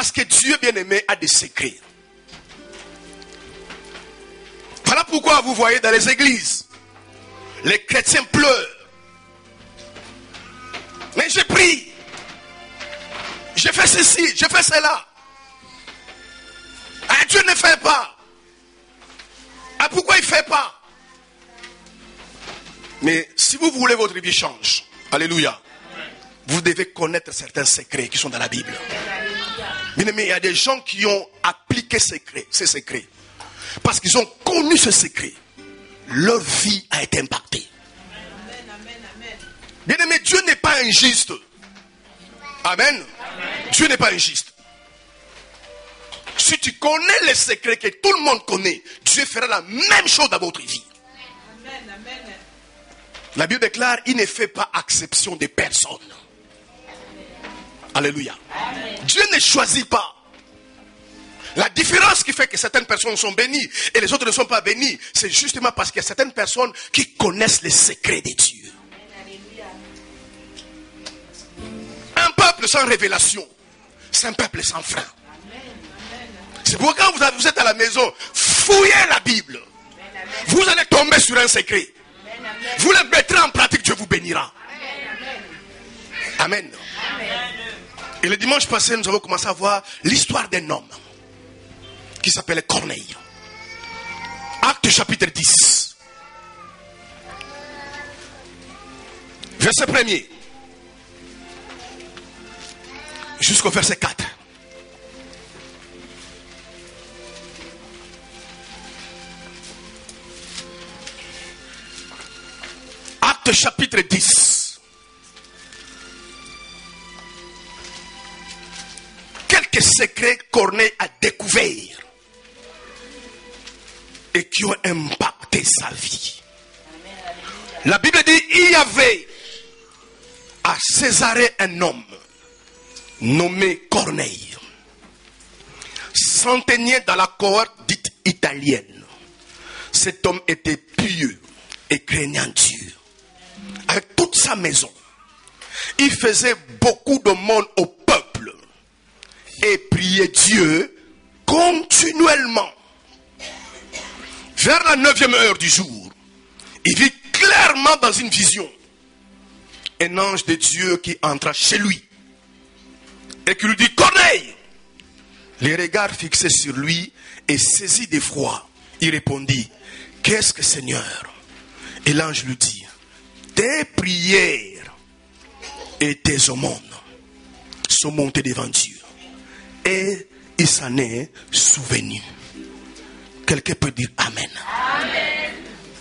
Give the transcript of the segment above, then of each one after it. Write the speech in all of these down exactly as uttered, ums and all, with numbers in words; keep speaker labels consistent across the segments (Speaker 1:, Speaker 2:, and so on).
Speaker 1: Parce que Dieu bien-aimé a des secrets. Voilà pourquoi vous voyez dans les églises, les chrétiens pleurent. Mais j'ai pris, j'ai fait ceci, j'ai fait cela. Ah, Dieu ne fait pas. Ah, pourquoi il ne fait pas? Mais si vous voulez votre vie change, alléluia, vous devez connaître certains secrets qui sont dans la Bible. Mais il y a des gens qui ont appliqué ces secrets, ces secrets. Parce qu'ils ont connu ce secret. Leur vie a été impactée. Bien aimé, Dieu n'est pas injuste. Amen. Amen. Dieu n'est pas injuste. Si tu connais les secrets que tout le monde connaît, Dieu fera la même chose dans votre vie. Amen. Amen. La Bible déclare, il ne fait pas exception des personnes. Alléluia. Amen. Dieu ne choisit pas. La différence qui fait que certaines personnes sont bénies et les autres ne sont pas bénies, c'est justement parce qu'il y a certaines personnes qui connaissent les secrets de Dieu. Un peuple sans révélation, c'est un peuple sans frein. C'est pourquoi quand vous êtes à la maison, fouillez la Bible. Vous allez tomber sur un secret. Vous le mettrez en pratique, Dieu vous bénira. Amen. Et le dimanche passé, nous avons commencé à voir l'histoire d'un homme qui s'appelait Corneille. Acte chapitre dix. Verset premier. Jusqu'au verset quatre. Acte chapitre dix. Quelques secrets Corneille a découverts et qui ont impacté sa vie. La Bible dit, il y avait à Césarée un homme nommé Corneille, centenier dans la cohorte dite italienne. Cet homme était pieux et craignant Dieu. Avec toute sa maison, il faisait beaucoup de monde au peuple et priait Dieu continuellement. Vers la neuvième heure du jour, il vit clairement dans une vision un ange de Dieu qui entra chez lui et qui lui dit, Corneille. Les regards fixés sur lui et saisi d'effroi, il répondit, qu'est-ce que Seigneur? Et l'ange lui dit, tes prières et tes aumônes sont montées devant Dieu et il s'en est souvenu. Quelqu'un peut dire Amen. Amen.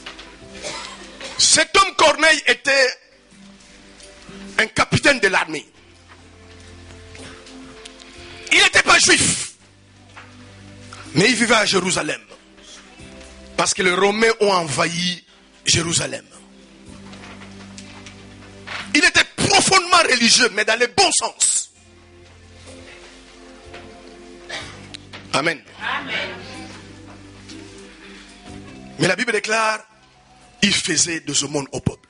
Speaker 1: Cet homme Corneille était un capitaine de l'armée. Il n'était pas juif, mais il vivait à Jérusalem parce que les Romains ont envahi Jérusalem. Il était profondément religieux, mais dans le bon sens. Amen. Amen. Mais la Bible déclare, il faisait des aumônes au peuple.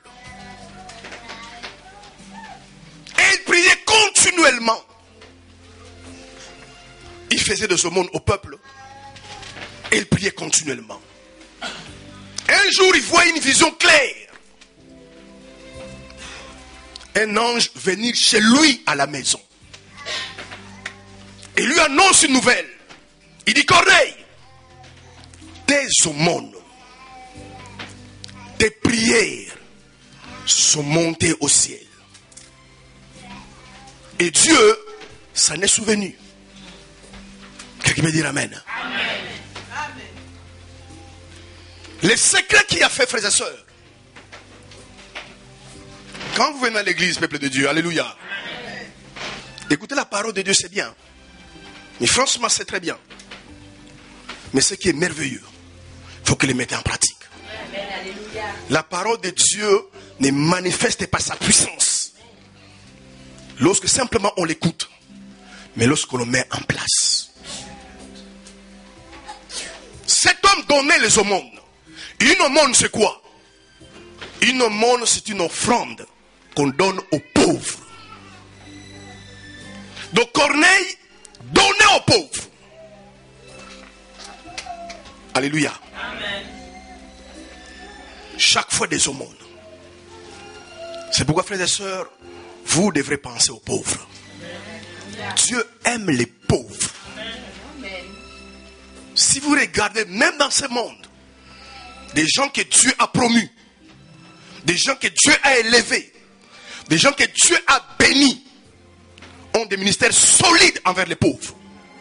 Speaker 1: Et il priait continuellement. Il faisait des aumônes au peuple. Et il priait continuellement. Un jour, il voit une vision claire. Un ange venir chez lui à la maison. Et lui annonce une nouvelle. Il dit, Corneille, tes aumônes, tes prières sont montées au ciel. Et Dieu s'en est souvenu. Quelqu'un peut dire Amen. Amen. Les secrets qu'il a fait, frères et sœurs. Quand vous venez à l'église, peuple de Dieu, alléluia. Amen. Écoutez la parole de Dieu, c'est bien. Mais franchement, c'est très bien. Mais ce qui est merveilleux, il faut que les mettez en pratique. Amen. La parole de Dieu ne manifeste pas sa puissance lorsque simplement on l'écoute, mais lorsqu'on le met en place. Cet homme donnait les aumônes. Une aumône, c'est quoi? Une aumône, c'est une offrande qu'on donne aux pauvres. Donc Corneille donnait Alléluia.
Speaker 2: Amen.
Speaker 1: Chaque fois des aumônes. C'est pourquoi, frères et sœurs, vous devrez penser aux pauvres. Dieu aime les pauvres. Si vous regardez, même dans ce monde, des gens que Dieu a promus, des gens que Dieu a élevés, des gens que Dieu a bénis, ont des ministères solides envers les pauvres.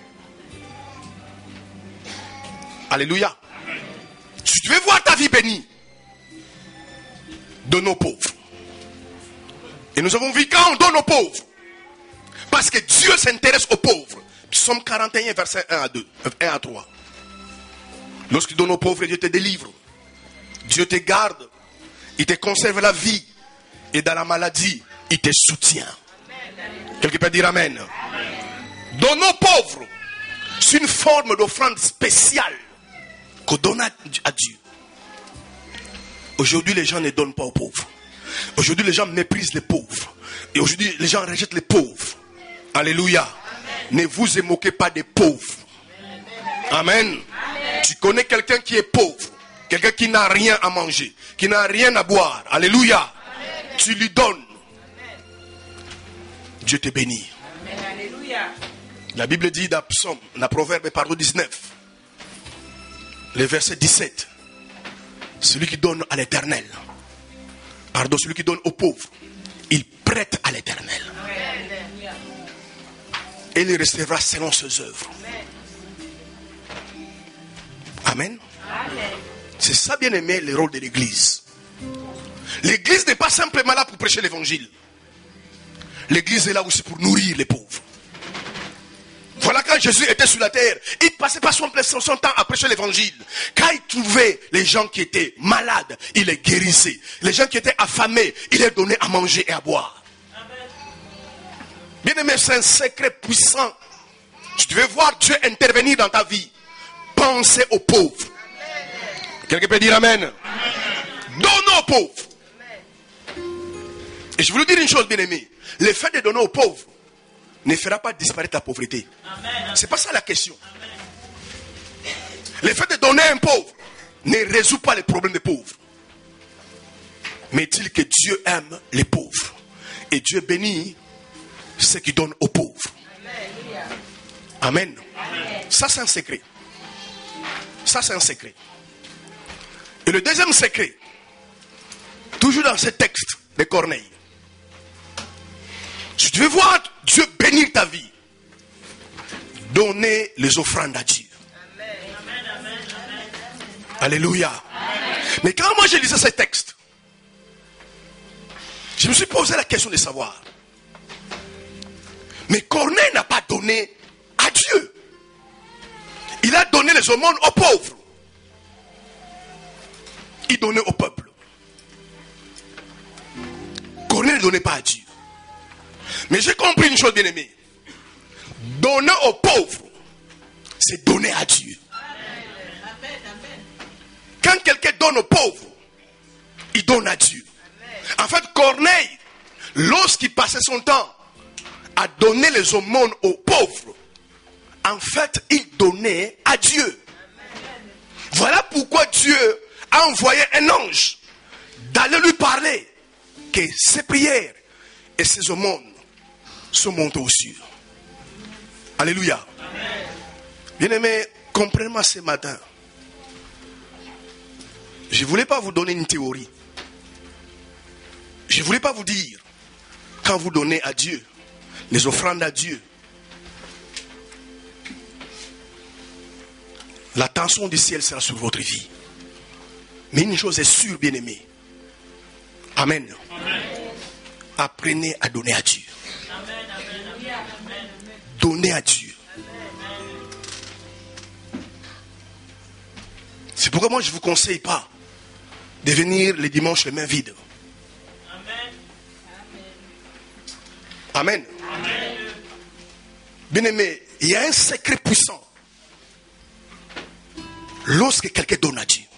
Speaker 1: Alléluia. Si tu veux voir ta vie bénie, donne aux pauvres. Et nous avons vu quand on donne aux pauvres, parce que Dieu s'intéresse aux pauvres. Psaume quarante et un, verset un à deux, un à trois. Lorsqu'il donne aux pauvres, Dieu te délivre. Dieu te garde. Il te conserve la vie. Et dans la maladie, il te soutient. Quelqu'un peut dire Amen. Amen. Donner aux pauvres, c'est une forme d'offrande spéciale qu'on donne à Dieu. Aujourd'hui, les gens ne donnent pas aux pauvres. Aujourd'hui, les gens méprisent les pauvres. Et aujourd'hui, les gens rejettent les pauvres. Alléluia. Amen. Ne vous moquez pas des pauvres. Amen. Amen. Tu connais quelqu'un qui est pauvre, quelqu'un qui n'a rien à manger, qui n'a rien à boire. Alléluia. Amen. Tu lui donnes. Amen. Dieu te bénit.
Speaker 2: Amen. Alléluia.
Speaker 1: La Bible dit dans Psaume, dans Proverbe pardon, dix-neuf, le verset dix-sept, celui qui donne à l'Éternel, pardon, celui qui donne aux pauvres, il prête à l'Éternel. Et il recevra selon ses œuvres. Amen. Amen. C'est ça, bien aimé, le rôle de l'église. L'église n'est pas simplement là pour prêcher l'évangile. L'église est là aussi pour nourrir les pauvres. Voilà, quand Jésus était sur la terre, il ne passait pas son, son temps à prêcher l'évangile. Quand il trouvait les gens qui étaient malades, il les guérissait. Les gens qui étaient affamés, il les donnait à manger et à boire. Bien aimé, c'est un secret puissant. Si tu veux voir Dieu intervenir dans ta vie, pensez aux pauvres. Quelqu'un peut dire Amen. Amen. Donnez aux pauvres. Amen. Et je veux vous dire une chose, bien aimé. Le fait de donner aux pauvres ne fera pas disparaître la pauvreté. C'est pas ça la question. Amen. Le fait de donner à un pauvre ne résout pas les problèmes des pauvres. Mais dit que Dieu aime les pauvres. Et Dieu bénit ceux qui donnent aux pauvres. Amen. Amen. Ça, c'est un secret. Ça, c'est un secret. Et le deuxième secret, toujours dans ce texte de Corneille, si tu veux voir Dieu bénir ta vie, donnez les offrandes à Dieu. Amen. Alléluia. Amen. Mais quand moi j'ai lisé ce texte, je me suis posé la question de savoir, mais Corneille n'a pas donné à Dieu. Il a donné les aumônes aux pauvres. Il donnait au peuple. Corneille ne donnait pas à Dieu. Mais j'ai compris une chose, bien aimée. Donner aux pauvres, c'est donner à Dieu. Quand quelqu'un donne aux pauvres, il donne à Dieu. En fait, Corneille, lorsqu'il passait son temps à donner les aumônes aux pauvres, en fait, il donnait à Dieu. Voilà pourquoi Dieu a envoyé un ange d'aller lui parler que ses prières et ses aumônes sont montées aux cieux. Alléluia. Bien-aimés, comprenez-moi ce matin. Je ne voulais pas vous donner une théorie. Je ne voulais pas vous dire, quand vous donnez à Dieu, les offrandes à Dieu, l'attention du ciel sera sur votre vie. Mais une chose est sûre, bien-aimé. Amen. Amen. Apprenez à donner à Dieu. Amen. Amen. Donnez à Dieu. Amen. C'est pourquoi moi je ne vous conseille pas de venir les dimanches les mains vides. Amen. Amen. Bien-aimé, il y a un secret puissant. Lorsque quelqu'un donne à Dieu.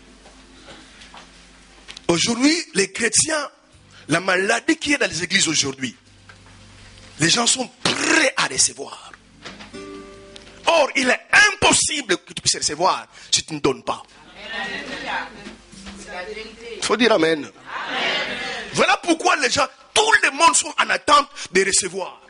Speaker 1: Aujourd'hui, les chrétiens, la maladie qui est dans les églises aujourd'hui, les gens sont prêts à recevoir. Or, il est impossible que tu puisses recevoir si tu ne donnes pas. Il faut dire amen. Amen. Voilà pourquoi les gens, tout le monde sont en attente de recevoir.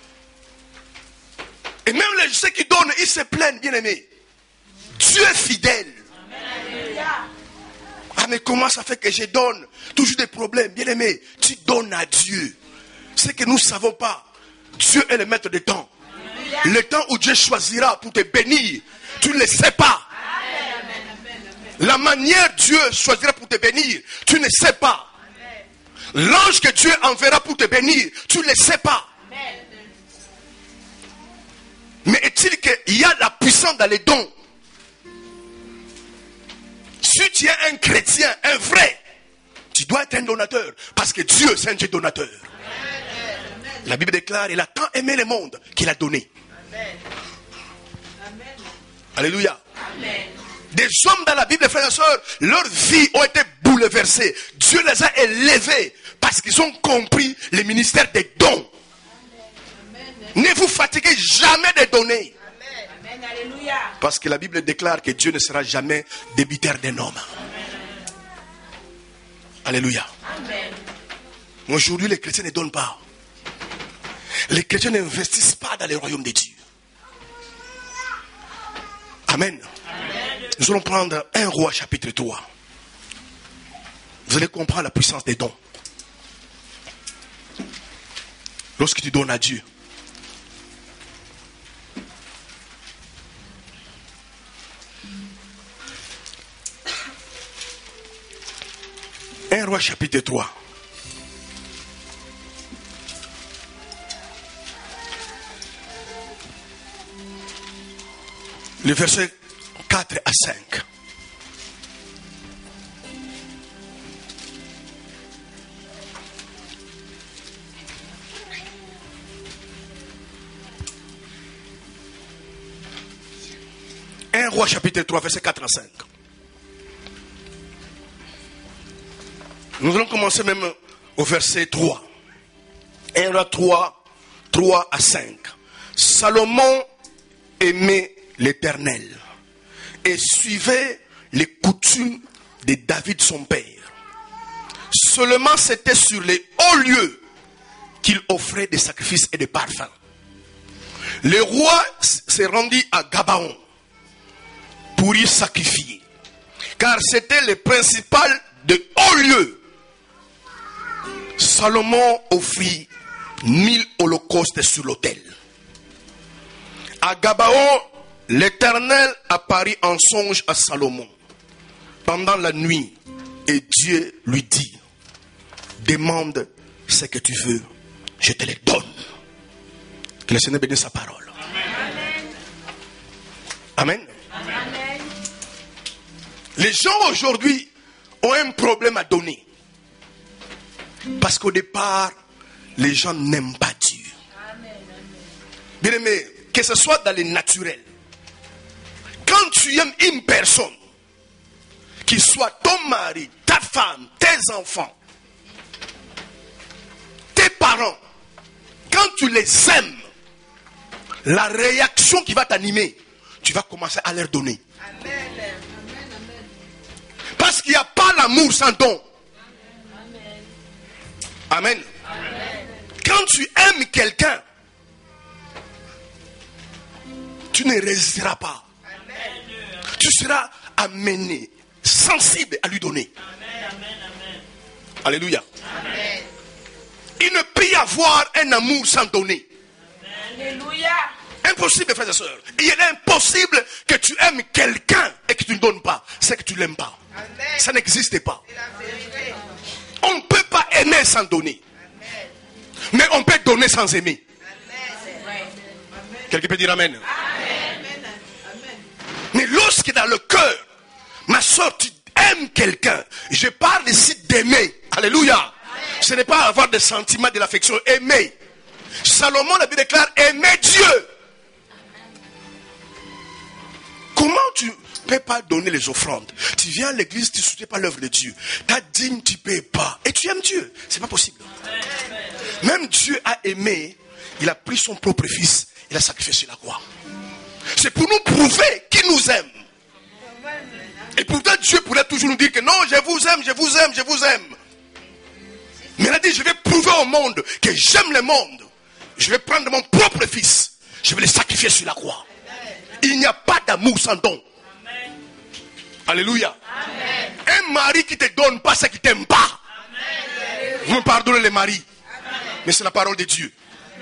Speaker 1: Et même les, ceux qui donnent, ils se plaignent, bien aimés. Dieu est fidèle. Amen. Ah mais comment ça fait que je donne? Toujours des problèmes, bien aimé. Tu donnes à Dieu. C'est que nous ne savons pas. Dieu est le maître des temps. Amen. Le temps où Dieu choisira pour te bénir, tu ne le sais pas. Amen. La manière Dieu choisira pour te bénir, tu ne sais pas. L'ange que Dieu enverra pour te bénir, tu ne le sais pas. Amen. Mais est-il qu'il y a la puissance dans les dons? Si tu es un chrétien, un vrai, tu dois être un donateur. Parce que Dieu, c'est un Dieu donateur. Amen. La Bible déclare, il a tant aimé le monde qu'il a donné. Amen. Amen. Alléluia. Amen. Des hommes dans la Bible, frères et sœurs, leurs vies ont été bouleversées. Dieu les a élevés parce qu'ils ont compris le ministère des dons. Amen. Ne vous fatiguez jamais de donner. Amen. Alléluia. Parce que la Bible déclare que Dieu ne sera jamais débiteur d'un homme. Amen. Alléluia. Amen. Aujourd'hui, les chrétiens ne donnent pas. Les chrétiens n'investissent pas dans le royaume de Dieu. Amen. Amen. Nous allons prendre un roi chapitre trois. Vous allez comprendre la puissance des dons. Lorsque tu donnes à Dieu, un roi chapitre trois. Le verset quatre à cinq. un roi chapitre trois, verset quatre à cinq. Nous allons commencer même au verset trois. un roi trois, trois à cinq. Salomon aimait l'Éternel et suivait les coutumes de David son père. Seulement c'était sur les hauts lieux qu'il offrait des sacrifices et des parfums. Le roi se rendit à Gabaon pour y sacrifier, car c'était le principal de hauts lieux. Salomon offrit mille holocaustes sur l'autel. À Gabaon, l'Éternel apparut en songe à Salomon pendant la nuit et Dieu lui dit: demande ce que tu veux, je te le donne. Que le Seigneur bénisse sa parole. Amen. Amen. Amen. Les gens aujourd'hui ont un problème à donner. Parce qu'au départ, les gens n'aiment pas Dieu. Bien aimé, que ce soit dans les naturels. Quand tu aimes une personne, qu'il soit ton mari, ta femme, tes enfants, tes parents, quand tu les aimes, la réaction qui va t'animer, tu vas commencer à leur donner. Amen. Parce qu'il n'y a pas l'amour sans don. Amen. Amen. Quand tu aimes quelqu'un, tu ne résisteras pas. Amen. Tu seras amené, sensible à lui donner. Amen. Amen. Alléluia. Amen. Il ne peut y avoir un amour sans donner. Alléluia. Impossible, frères et sœurs. Il est impossible que tu aimes quelqu'un et que tu ne donnes pas. C'est que tu ne l'aimes pas. Amen. Ça n'existe pas. On ne peut pas aimer sans donner. Amen. Mais on peut donner sans aimer. Amen. Quelqu'un peut dire amen. Amen. Mais lorsque dans le cœur, ma soeur, tu aimes quelqu'un, je parle ici d'aimer. Alléluia. Amen. Ce n'est pas avoir des sentiments de l'affection. Aimer. Salomon, la Bible déclare aimer Dieu. Comment tu ne peux pas donner les offrandes? Tu viens à l'église, tu ne soutiens pas l'œuvre de Dieu. Ta dîme, tu ne payes pas. Et tu aimes Dieu. Ce n'est pas possible. Même Dieu a aimé. Il a pris son propre fils. Il a sacrifié sur la croix. C'est pour nous prouver qu'il nous aime. Et pourtant Dieu pourrait toujours nous dire que non, je vous aime, je vous aime, je vous aime. Mais il a dit, je vais prouver au monde que j'aime le monde. Je vais prendre mon propre fils. Je vais le sacrifier sur la croix. Il n'y a pas d'amour sans don. Amen. Alléluia. Amen. Un mari qui ne te donne pas ce qu'il ne t'aime pas. Amen. Vous me pardonnez les maris. Amen. Mais c'est la parole de Dieu.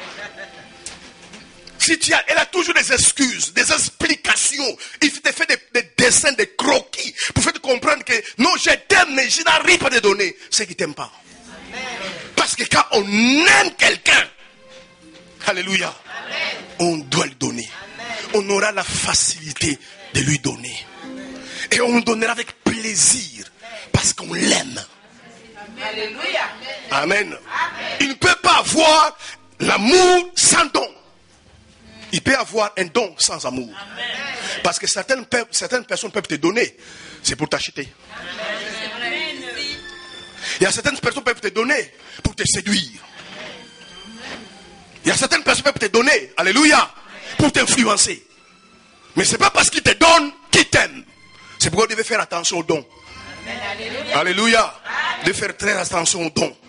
Speaker 1: Si tu as, elle a toujours des excuses, des explications. Il te fait des, des dessins, des croquis pour faire comprendre que non, je t'aime, mais je n'arrive pas à te donner ce qu'il ne t'aime pas. Amen. Parce que quand on aime quelqu'un, alléluia, amen, on doit lui donner. Amen. On aura la facilité de lui donner. Et on donnera avec plaisir parce qu'on l'aime. Alléluia. Amen. Amen. Il ne peut pas avoir l'amour sans don. Il peut avoir un don sans amour. Amen. Parce que certaines, certaines personnes peuvent te donner, c'est pour t'acheter. Amen. Il y a certaines personnes peuvent te donner pour te séduire. Il y a certaines personnes peuvent te donner, alléluia, pour t'influencer. Mais ce n'est pas parce qu'ils te donnent qu'ils t'aiment. C'est pourquoi vous devez faire attention aux dons. Alléluia. Alléluia. De faire très attention aux dons.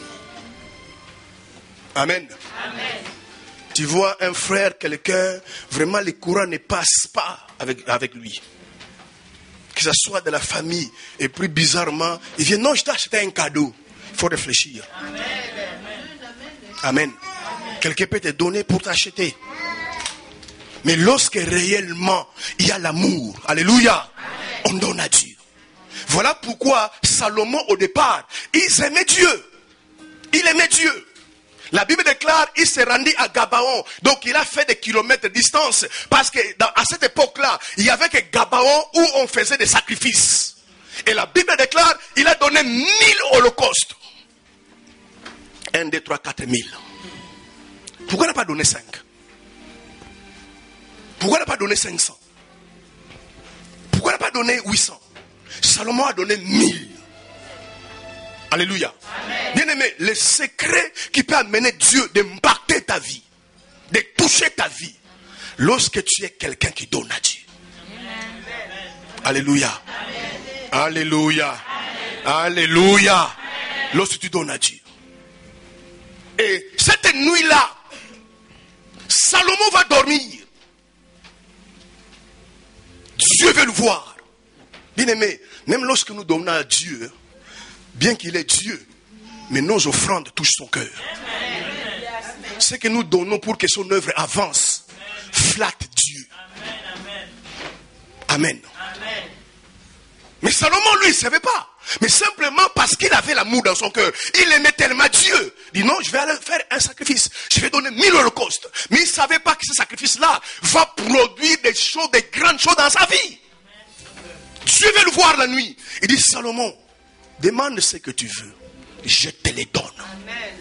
Speaker 1: Amen. Amen. Tu vois un frère, quelqu'un, vraiment les courants ne passent pas avec, avec lui. Que ce soit de la famille, et puis bizarrement, il vient, non, je t'ai acheté un cadeau. Il faut réfléchir. Amen. Amen. Amen. Quelqu'un peut te donner pour t'acheter. Mais lorsque réellement il y a l'amour, alléluia, on donne à Dieu. Voilà pourquoi Salomon au départ, il aimait Dieu. Il aimait Dieu. La Bible déclare, il s'est rendu à Gabaon. Donc il a fait des kilomètres de distance. Parce que dans, à cette époque-là, il y avait que Gabaon où on faisait des sacrifices. Et la Bible déclare, il a donné mille holocaustes. Un, deux, trois, quatre mille. Pourquoi il n'a pas donné cinq? Pourquoi il n'a pas donné cinq cents? Pourquoi il n'a pas donné huit cents? Salomon a donné mille. Alléluia. Bien aimé, le secret qui peut amener Dieu d'impacter ta vie, de toucher ta vie, lorsque tu es quelqu'un qui donne à Dieu. Amen. Alléluia. Amen. Alléluia. Amen. Alléluia. Amen. Lorsque tu donnes à Dieu. Et cette nuit-là, Salomon va dormir. Dieu veut le voir. Bien aimé, même lorsque nous donnons à Dieu, bien qu'il est Dieu, mais nos offrandes touchent son cœur. Ce que nous donnons pour que son œuvre avance, flatte Dieu. Amen. Amen. Mais Salomon, lui, il ne savait pas. Mais simplement parce qu'il avait l'amour dans son cœur. Il aimait tellement Dieu. Il dit non, je vais aller faire un sacrifice. Je vais donner mille holocaustes. Mais il ne savait pas que ce sacrifice-là va produire des choses, des grandes choses dans sa vie. Dieu veut le voir la nuit. Il dit, Salomon, demande ce que tu veux. Je te les donne. Amen.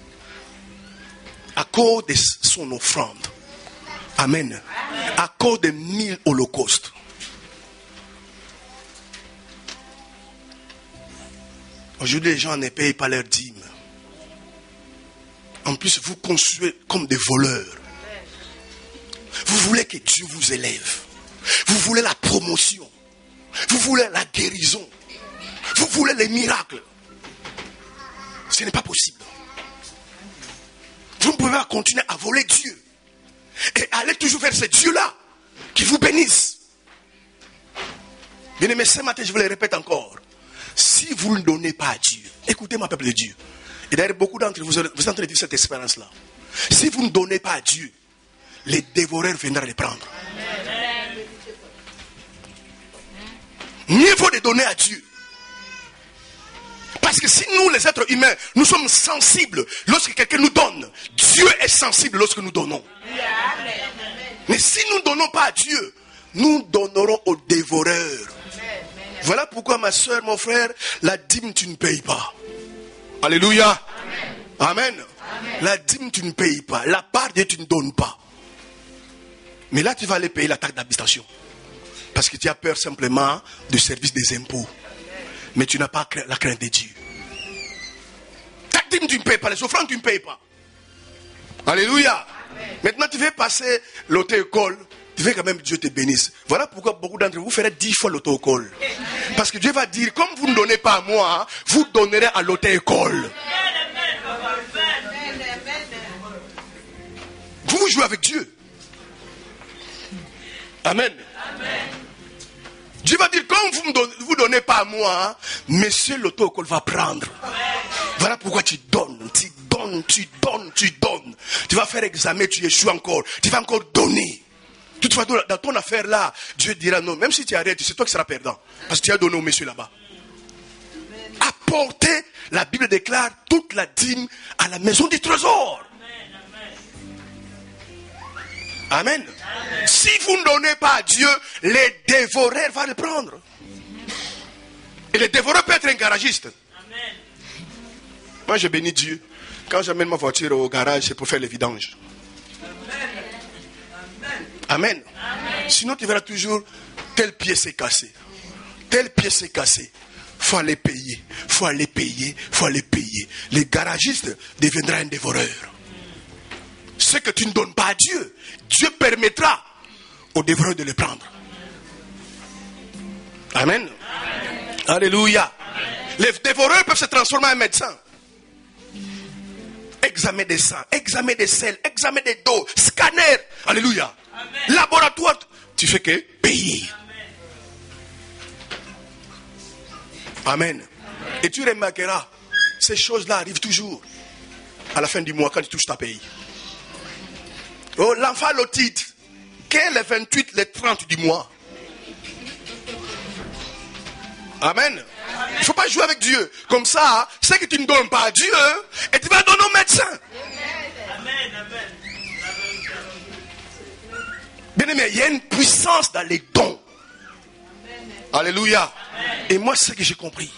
Speaker 1: À cause de son offrande. Amen. Amen. À cause de mille holocaustes. Aujourd'hui, les gens ne payent pas leurs dîmes. En plus, vous construisez comme des voleurs. Vous voulez que Dieu vous élève. Vous voulez la promotion. Vous voulez la guérison. Vous voulez les miracles. Ce n'est pas possible. Vous ne pouvez pas continuer à voler Dieu. Et aller toujours vers ce Dieu-là qui vous bénisse. Bien aimé, ce matin, je vous le répète encore. Si vous ne donnez pas à Dieu, écoutez ma peuple de Dieu. Et d'ailleurs, beaucoup d'entre vous, vous êtes en train de vivre cette expérience-là. Si vous ne donnez pas à Dieu, les dévoreurs viendront les prendre. Amen. Mieux vaut de donner à Dieu. Parce que si nous, les êtres humains, nous sommes sensibles lorsque quelqu'un nous donne, Dieu est sensible lorsque nous donnons. Amen. Mais si nous ne donnons pas à Dieu, nous donnerons aux dévoreurs. Voilà pourquoi ma soeur, mon frère, la dîme tu ne payes pas. Alléluia. Amen. Amen. Amen. La dîme tu ne payes pas. La part de Dieu tu ne donnes pas. Mais là tu vas aller payer la taxe d'habitation. Parce que tu as peur simplement du service des impôts. Mais tu n'as pas la crainte de Dieu. Ta dîme tu ne payes pas. Les offrandes tu ne payes pas. Alléluia. Amen. Maintenant tu veux passer l'auto-école tu veux quand même que Dieu te bénisse. Voilà pourquoi beaucoup d'entre vous ferez dix fois l'auto-école. Parce que Dieu va dire, comme vous ne donnez pas à moi, vous donnerez à l'auto-école. Vous jouez avec Dieu. Amen. Amen. Dieu va dire, comme vous ne donnez, vous donnez pas à moi, monsieur l'auto-école va prendre. Amen. Voilà pourquoi tu donnes, tu donnes, tu donnes, tu donnes. Tu vas faire examen, tu échoues encore. Tu vas encore donner. Toutefois, dans ton affaire là, Dieu dira non, même si tu arrêtes, c'est toi qui seras perdant. Parce que tu as donné au monsieur là-bas. Apportez, la Bible déclare, toute la dîme à la maison du trésor. Amen. Amen. Si vous ne donnez pas à Dieu, les dévoreurs vont le prendre. Et les dévoreurs peuvent être un garagiste. Amen. Moi, je bénis Dieu. Quand j'amène ma voiture au garage, c'est pour faire les vidanges. Amen. Amen. Sinon, tu verras toujours, tel pièce est cassé. Telle pièce est cassée. Il faut aller payer. Il faut aller payer. Il faut aller payer. Les garagistes deviendront un dévoreur. Ce que tu ne donnes pas à Dieu, Dieu permettra aux dévoreurs de le prendre. Amen. Amen. Alléluia. Amen. Les dévoreurs peuvent se transformer en médecins. Examen des sangs, examen des selles, examen des dos, scanner. Alléluia. Amen. Laboratoire. Tu fais que payer. Amen. Amen. Et tu remarqueras, ces choses-là arrivent toujours à la fin du mois quand tu touches ta paye. Oh, l'enfant l'otite, qu'est le vingt-huit, le trente du mois. Amen. Il ne faut pas jouer avec Dieu. Comme ça, c'est que tu ne donnes pas à Dieu et tu vas donner au médecin. Amen. Amen. Bien aimé, il y a une puissance dans les dons. Amen. Alléluia. Amen. Et moi, c'est ce que j'ai compris.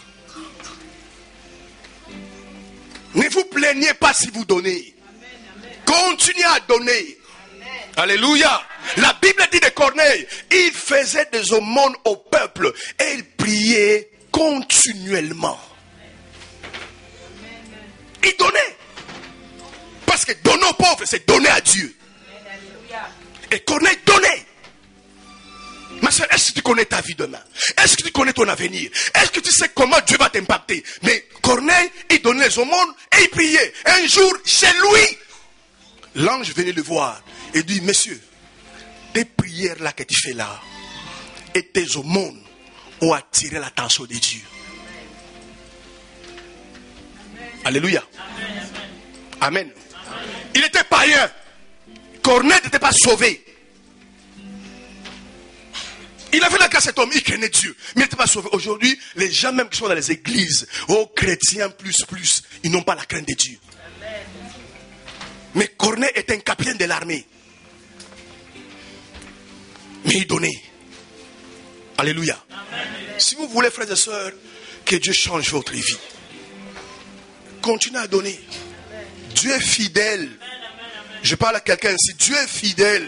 Speaker 1: Ne vous plaignez pas si vous donnez. Amen. Continuez à donner. Amen. Alléluia. La Bible dit de Corneille, il faisait des aumônes au peuple et il priait continuellement. Il donnait. Parce que donner aux pauvres, c'est donner à Dieu. Et Corneille donnait. Ma soeur, est-ce que tu connais ta vie demain? Est-ce que tu connais ton avenir? Est-ce que tu sais comment Dieu va t'impacter? Mais Corneille, il donnait les aumônes et il priait. Un jour, chez lui, l'ange venait le voir et dit, monsieur, tes prières là que tu fais là et tes aumônes ont attiré l'attention de Dieu. Amen. Alléluia. Amen. Amen. Amen. Il était païen. Corneille n'était pas sauvé. Il avait la grâce cet homme, il craignait Dieu, mais il n'était pas sauvé. Aujourd'hui, les gens même qui sont dans les églises, oh chrétiens plus plus, ils n'ont pas la crainte de Dieu. Amen. Mais Corneille est un capitaine de l'armée. Mais il donnait. Alléluia. Amen. Si vous voulez, frères et sœurs, que Dieu change votre vie, continuez à donner. Amen. Dieu est fidèle. Amen. Je parle à quelqu'un ici. Dieu est fidèle.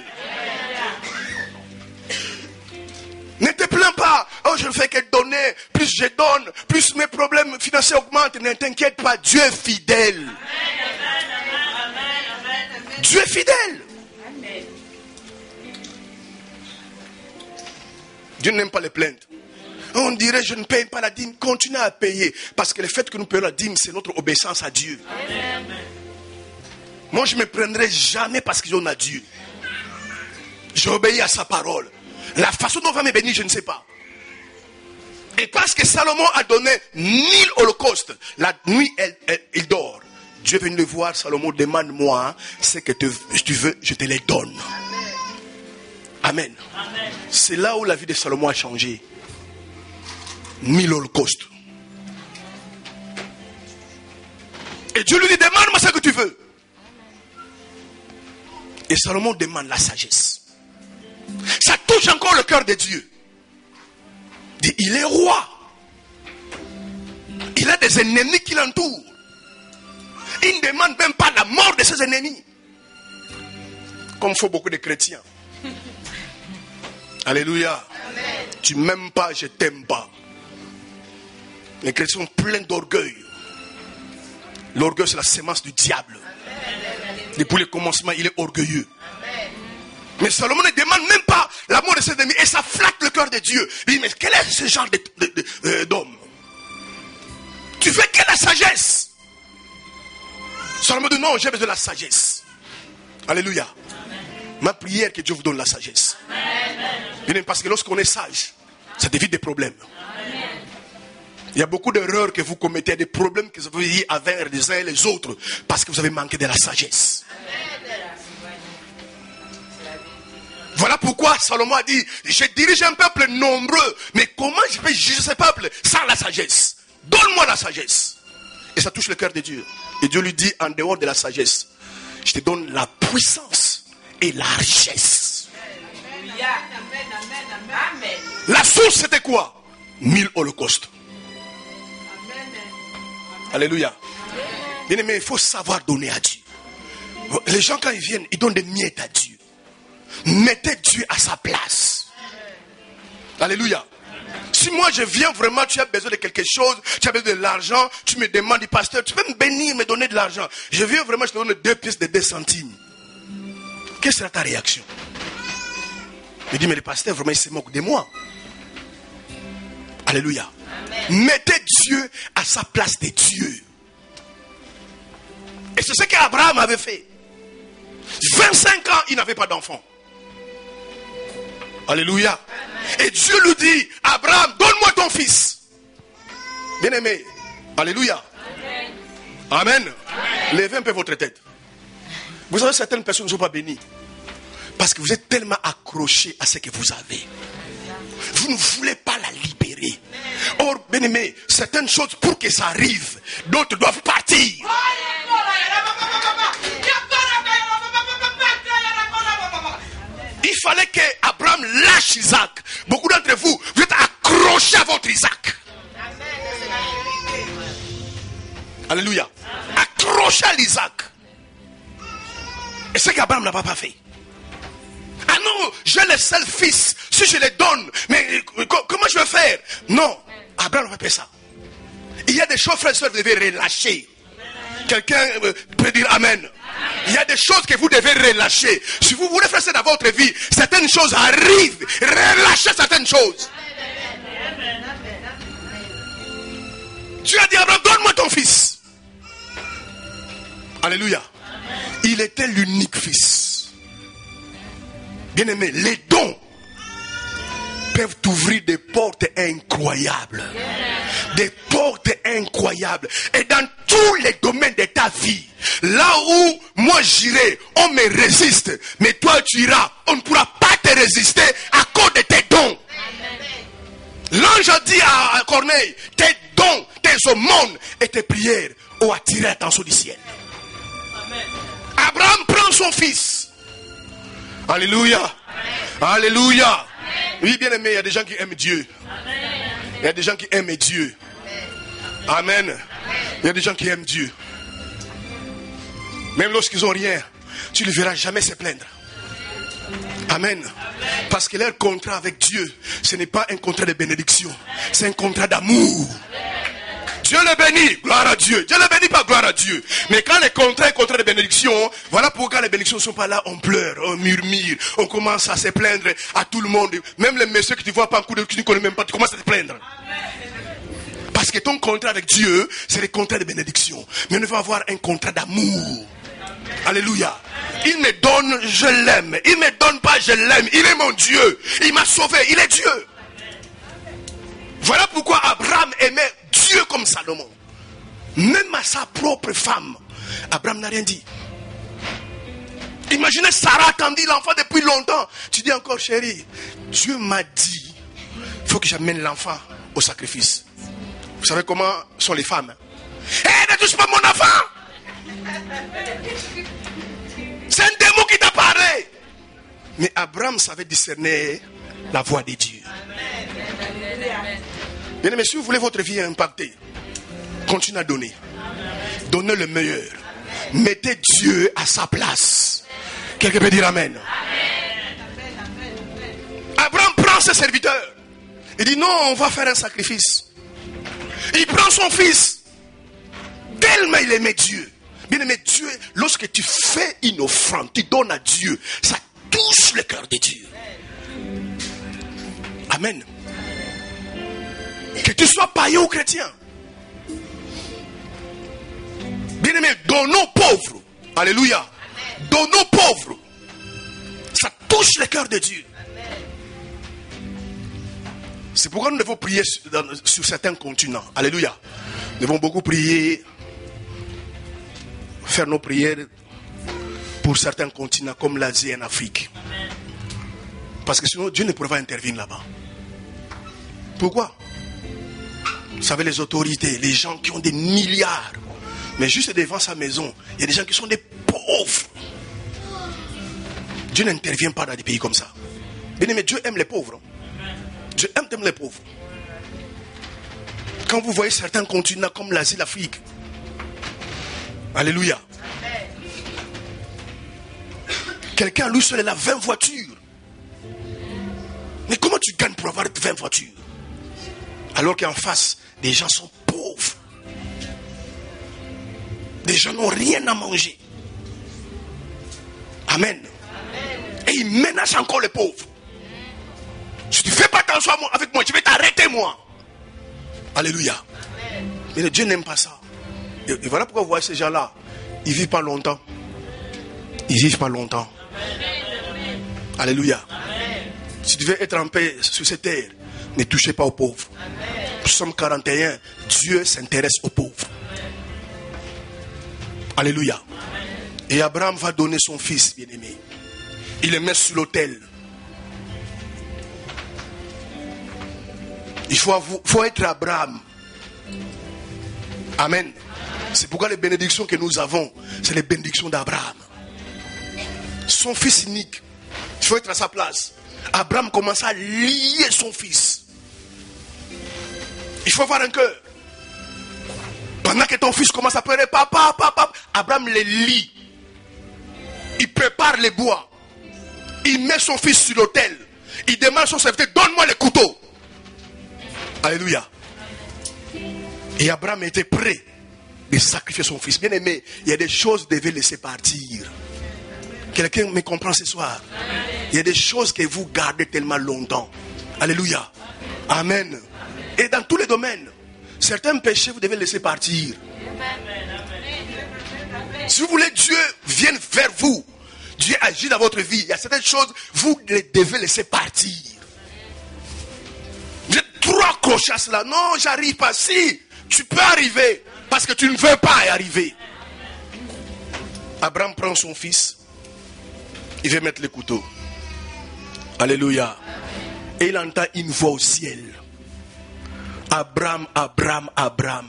Speaker 1: Amen. Ne te plains pas. Oh, je ne fais que donner. Plus je donne, plus mes problèmes financiers augmentent. Ne t'inquiète pas. Dieu est fidèle. Amen. Amen. Dieu est fidèle. Amen. Dieu n'aime pas les plaintes. On dirait, je ne paye pas la dîme. Continuez à payer. Parce que le fait que nous payons la dîme, c'est notre obéissance à Dieu. Amen. Moi, je ne me prendrai jamais parce qu'ils ont à Dieu. J'obéis à sa parole. La façon dont on va me bénir, je ne sais pas. Et parce que Salomon a donné mille holocaustes, la nuit, elle, elle, il dort. Dieu est venu le voir. Salomon, demande-moi ce que tu veux, je te les donne. Amen. Amen. C'est là où la vie de Salomon a changé. Mille holocaustes. Et Dieu lui dit, demande-moi ce que tu veux. Et Salomon demande la sagesse. Ça touche encore le cœur de Dieu. Il, il est roi. Il a des ennemis qui l'entourent. Il ne demande même pas la mort de ses ennemis. Comme font beaucoup de chrétiens. Alléluia. Amen. Tu m'aimes pas, je t'aime pas. Les chrétiens sont pleins d'orgueil. L'orgueil, c'est la sémence du diable. Amen. Depuis le commencement, il est orgueilleux. Amen. Mais Salomon ne demande même pas l'amour de ses ennemis et ça flatte le cœur de Dieu. Il dit, mais quel est ce genre de, de, de, euh, d'homme? Tu veux quelle la sagesse? Seulement de non, j'ai besoin de la sagesse. Alléluia. Amen. Ma prière, que Dieu vous donne la sagesse. Amen. Parce que lorsqu'on est sage, ça évite des problèmes. Amen. Il y a beaucoup d'erreurs que vous commettez, des problèmes que vous avez avec les uns et les autres, parce que vous avez manqué de la sagesse. Amen. Voilà pourquoi Salomon a dit, je dirige un peuple nombreux, mais comment je peux juger ce peuple sans la sagesse? Donne-moi la sagesse. Et ça touche le cœur de Dieu. Et Dieu lui dit, en dehors de la sagesse, je te donne la puissance et la richesse. La source, c'était quoi? Mille holocaustes. Alléluia. Bien aimé, il faut savoir donner à Dieu. Les gens, quand ils viennent, ils donnent des miettes à Dieu. Mettez Dieu à sa place. Alléluia. Si moi je viens vraiment, tu as besoin de quelque chose, tu as besoin de l'argent, tu me demandes du pasteur, tu peux me bénir, me donner de l'argent. Je viens vraiment, je te donne deux pièces de deux centimes. Quelle sera ta réaction? Il dit, mais le pasteur vraiment il se moque de moi. Alléluia. Amen. Mettez Dieu à sa place de Dieu. Et c'est ce qu'Abraham avait fait. vingt-cinq ans, il n'avait pas d'enfant. Alléluia. Amen. Et Dieu lui dit, Abraham, donne-moi ton fils. Bien aimé. Alléluia. Amen. Amen. Amen. Levez un peu votre tête. Vous savez, certaines personnes ne sont pas bénies. Parce que vous êtes tellement accrochés à ce que vous avez. Vous ne voulez pas la libérer. Or, bien aimé, certaines choses, pour que ça arrive, d'autres doivent partir. Il fallait qu'Abraham lâche Isaac. Beaucoup d'entre vous, vous êtes accrochés à votre Isaac. Alléluia. Accrochés à l'Isaac. Et c'est qu'Abraham n'a pas fait. Ah non, j'ai le seul fils. Si je le donne, mais comment je vais faire? Non, Abraham n'a pas fait ça. Il y a des choses, frères et sœurs, vous devez relâcher. Quelqu'un peut dire Amen. Il y a des choses que vous devez relâcher. Si vous voulez faire ça dans votre vie, certaines choses arrivent. Relâchez certaines choses. Dieu a dit à Abraham, donne-moi ton fils. Alléluia. Il était l'unique fils. Bien aimé, les dons peuvent t'ouvrir des portes incroyables. Des portes incroyables. Et dans tous les domaines de ta vie, là où moi j'irai, on me résiste. Mais toi tu iras, on ne pourra pas te résister à cause de tes dons. L'ange a dit à Corneille, tes dons, tes aumônes et tes prières ont attiré l'attention du ciel. Abraham prend son fils. Alléluia. Amen. Alléluia. Amen. Oui, bien aimé, il y a des gens qui aiment Dieu. Amen. Il y a des gens qui aiment Dieu. Amen. Amen. Il y a des gens qui aiment Dieu. Même lorsqu'ils n'ont rien, tu ne les verras jamais se plaindre. Amen. Amen. Parce que leur contrat avec Dieu, ce n'est pas un contrat de bénédiction. C'est un contrat d'amour. Dieu le bénit, gloire à Dieu. Dieu le bénit pas, gloire à Dieu. Mais quand les contrats et contrats de bénédiction, voilà pourquoi les bénédictions ne sont pas là, on pleure, on murmure, on commence à se plaindre à tout le monde. Même les messieurs que tu ne vois pas en coup de, que tu ne connais même pas, tu commences à te plaindre. Parce que ton contrat avec Dieu, c'est les contrats de bénédiction. Mais on veut avoir un contrat d'amour. Alléluia. Il me donne, je l'aime. Il me donne pas, je l'aime. Il est mon Dieu. Il m'a sauvé, il est Dieu. Voilà pourquoi Abraham aimait Dieu comme Salomon. Même à sa propre femme, Abraham n'a rien dit. Imaginez Sarah attendit l'enfant depuis longtemps. Tu dis encore, chérie, Dieu m'a dit, il faut que j'amène l'enfant au sacrifice. Vous savez comment sont les femmes? Hé, hey, ne touche pas mon enfant! C'est un démon qui t'a parlé. Mais Abraham savait discerner la voix de Dieu. Bien aimé, si vous voulez votre vie impactée, continuez à donner. Donnez le meilleur. Mettez Dieu à sa place. Quelqu'un peut dire Amen. Abraham prend ses serviteurs. Il dit non, on va faire un sacrifice. Il prend son fils. Tellement il aimait Dieu. Bien aimé, Dieu, lorsque tu fais une offrande, tu donnes à Dieu, ça touche le cœur de Dieu. Amen. Que tu sois païen ou chrétien. Bien-aimé, donnons pauvres. Alléluia. Donnons pauvres. Ça touche le cœur de Dieu. C'est pourquoi nous devons prier sur, dans, sur certains continents. Alléluia. Nous devons beaucoup prier, faire nos prières pour certains continents comme l'Asie et l'Afrique. Parce que sinon Dieu ne pourra pas intervenir là-bas. Pourquoi? Vous savez, les autorités, les gens qui ont des milliards, mais juste devant sa maison, il y a des gens qui sont des pauvres. Dieu n'intervient pas dans des pays comme ça. Bien, mais Dieu aime les pauvres. Dieu aime, aime les pauvres. Quand vous voyez certains continents comme l'Asie, l'Afrique, alléluia. Quelqu'un, lui seul, il a vingt voitures. Mais comment tu gagnes pour avoir vingt voitures? Alors qu'en face, des gens sont pauvres. Des gens n'ont rien à manger. Amen. Amen. Et ils menacent encore les pauvres. Si tu ne fais pas attention avec moi, je vais t'arrêter moi. Alléluia. Amen. Mais Dieu n'aime pas ça. Et, et voilà pourquoi vous voyez ces gens-là. Ils ne vivent pas longtemps. Ils ne vivent pas longtemps. Amen. Alléluia. Amen. Si tu veux être en paix sur cette terre, ne touchez pas aux pauvres. Psaume quarante et un, Dieu s'intéresse aux pauvres. Amen. Alléluia. Amen. Et Abraham va donner son fils, bien-aimé. Il le met sur l'autel. Il faut, avoir, faut être Abraham. Amen. C'est pourquoi les bénédictions que nous avons, c'est les bénédictions d'Abraham. Son fils unique. Il faut être à sa place. Abraham commence à lier son fils. Il faut avoir un cœur. Pendant que ton fils commence à pleurer, papa, papa, Abraham les lie. Il prépare les bois. Il met son fils sur l'autel. Il demande à son serviteur, donne-moi les couteaux. Alléluia. Et Abraham était prêt de sacrifier son fils. Bien aimé, il y a des choses que vous devez laisser partir. Quelqu'un me comprend ce soir? Il y a des choses que vous gardez tellement longtemps. Alléluia. Amen. Et dans tous les domaines, certains péchés, vous devez laisser partir. Si vous voulez que Dieu vienne vers vous, Dieu agit dans votre vie, il y a certaines choses, vous les devez laisser partir. Vous êtes trop accroché à cela. Non, j'arrive pas. Si, tu peux arriver, parce que tu ne veux pas y arriver. Abraham prend son fils, il veut mettre le couteau. Alléluia. Et il entend une voix au ciel. Abraham, Abraham, Abraham.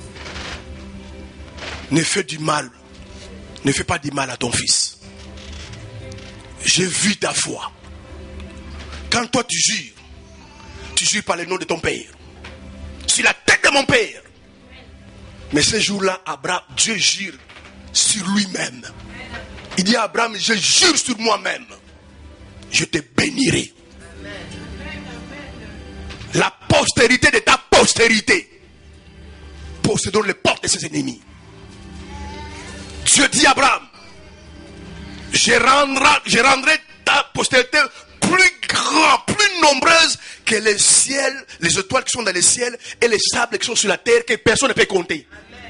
Speaker 1: Ne fais du mal. Ne fais pas du mal à ton fils. J'ai vu ta foi. Quand toi tu jures, tu jures par le nom de ton père. Sur la tête de mon père. Mais ce jour-là, Abraham, Dieu jure sur lui-même. Il dit à Abraham, je jure sur moi-même. Je te bénirai. La postérité de ta postérité posséderont les portes de ses ennemis. Dieu dit à Abraham, je rendrai, je rendrai ta postérité plus grande, plus nombreuse que les ciels, les étoiles qui sont dans les ciels et les sables qui sont sur la terre que personne ne peut compter.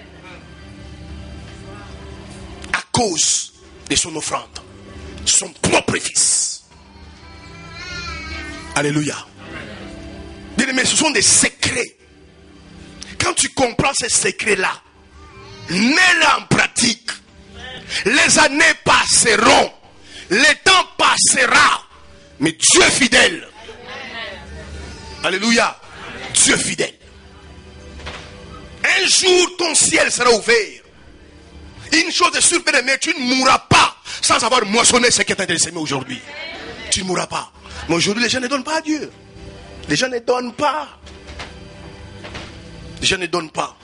Speaker 1: À cause de son offrande, son propre fils. Alléluia. Bien aimé, ce sont des secrets. Quand tu comprends ces secrets-là, mets-les en pratique. Les années passeront, le temps passera, mais Dieu est fidèle. Alléluia. Dieu est fidèle. Un jour, ton ciel sera ouvert. Une chose est sûre, bien aimé, tu ne mourras pas sans avoir moissonné ce qui est en train de s'aimer aujourd'hui. Tu ne mourras pas. Mais aujourd'hui, les gens ne donnent pas à Dieu. Les gens ne donnent pas. Les gens ne donnent pas.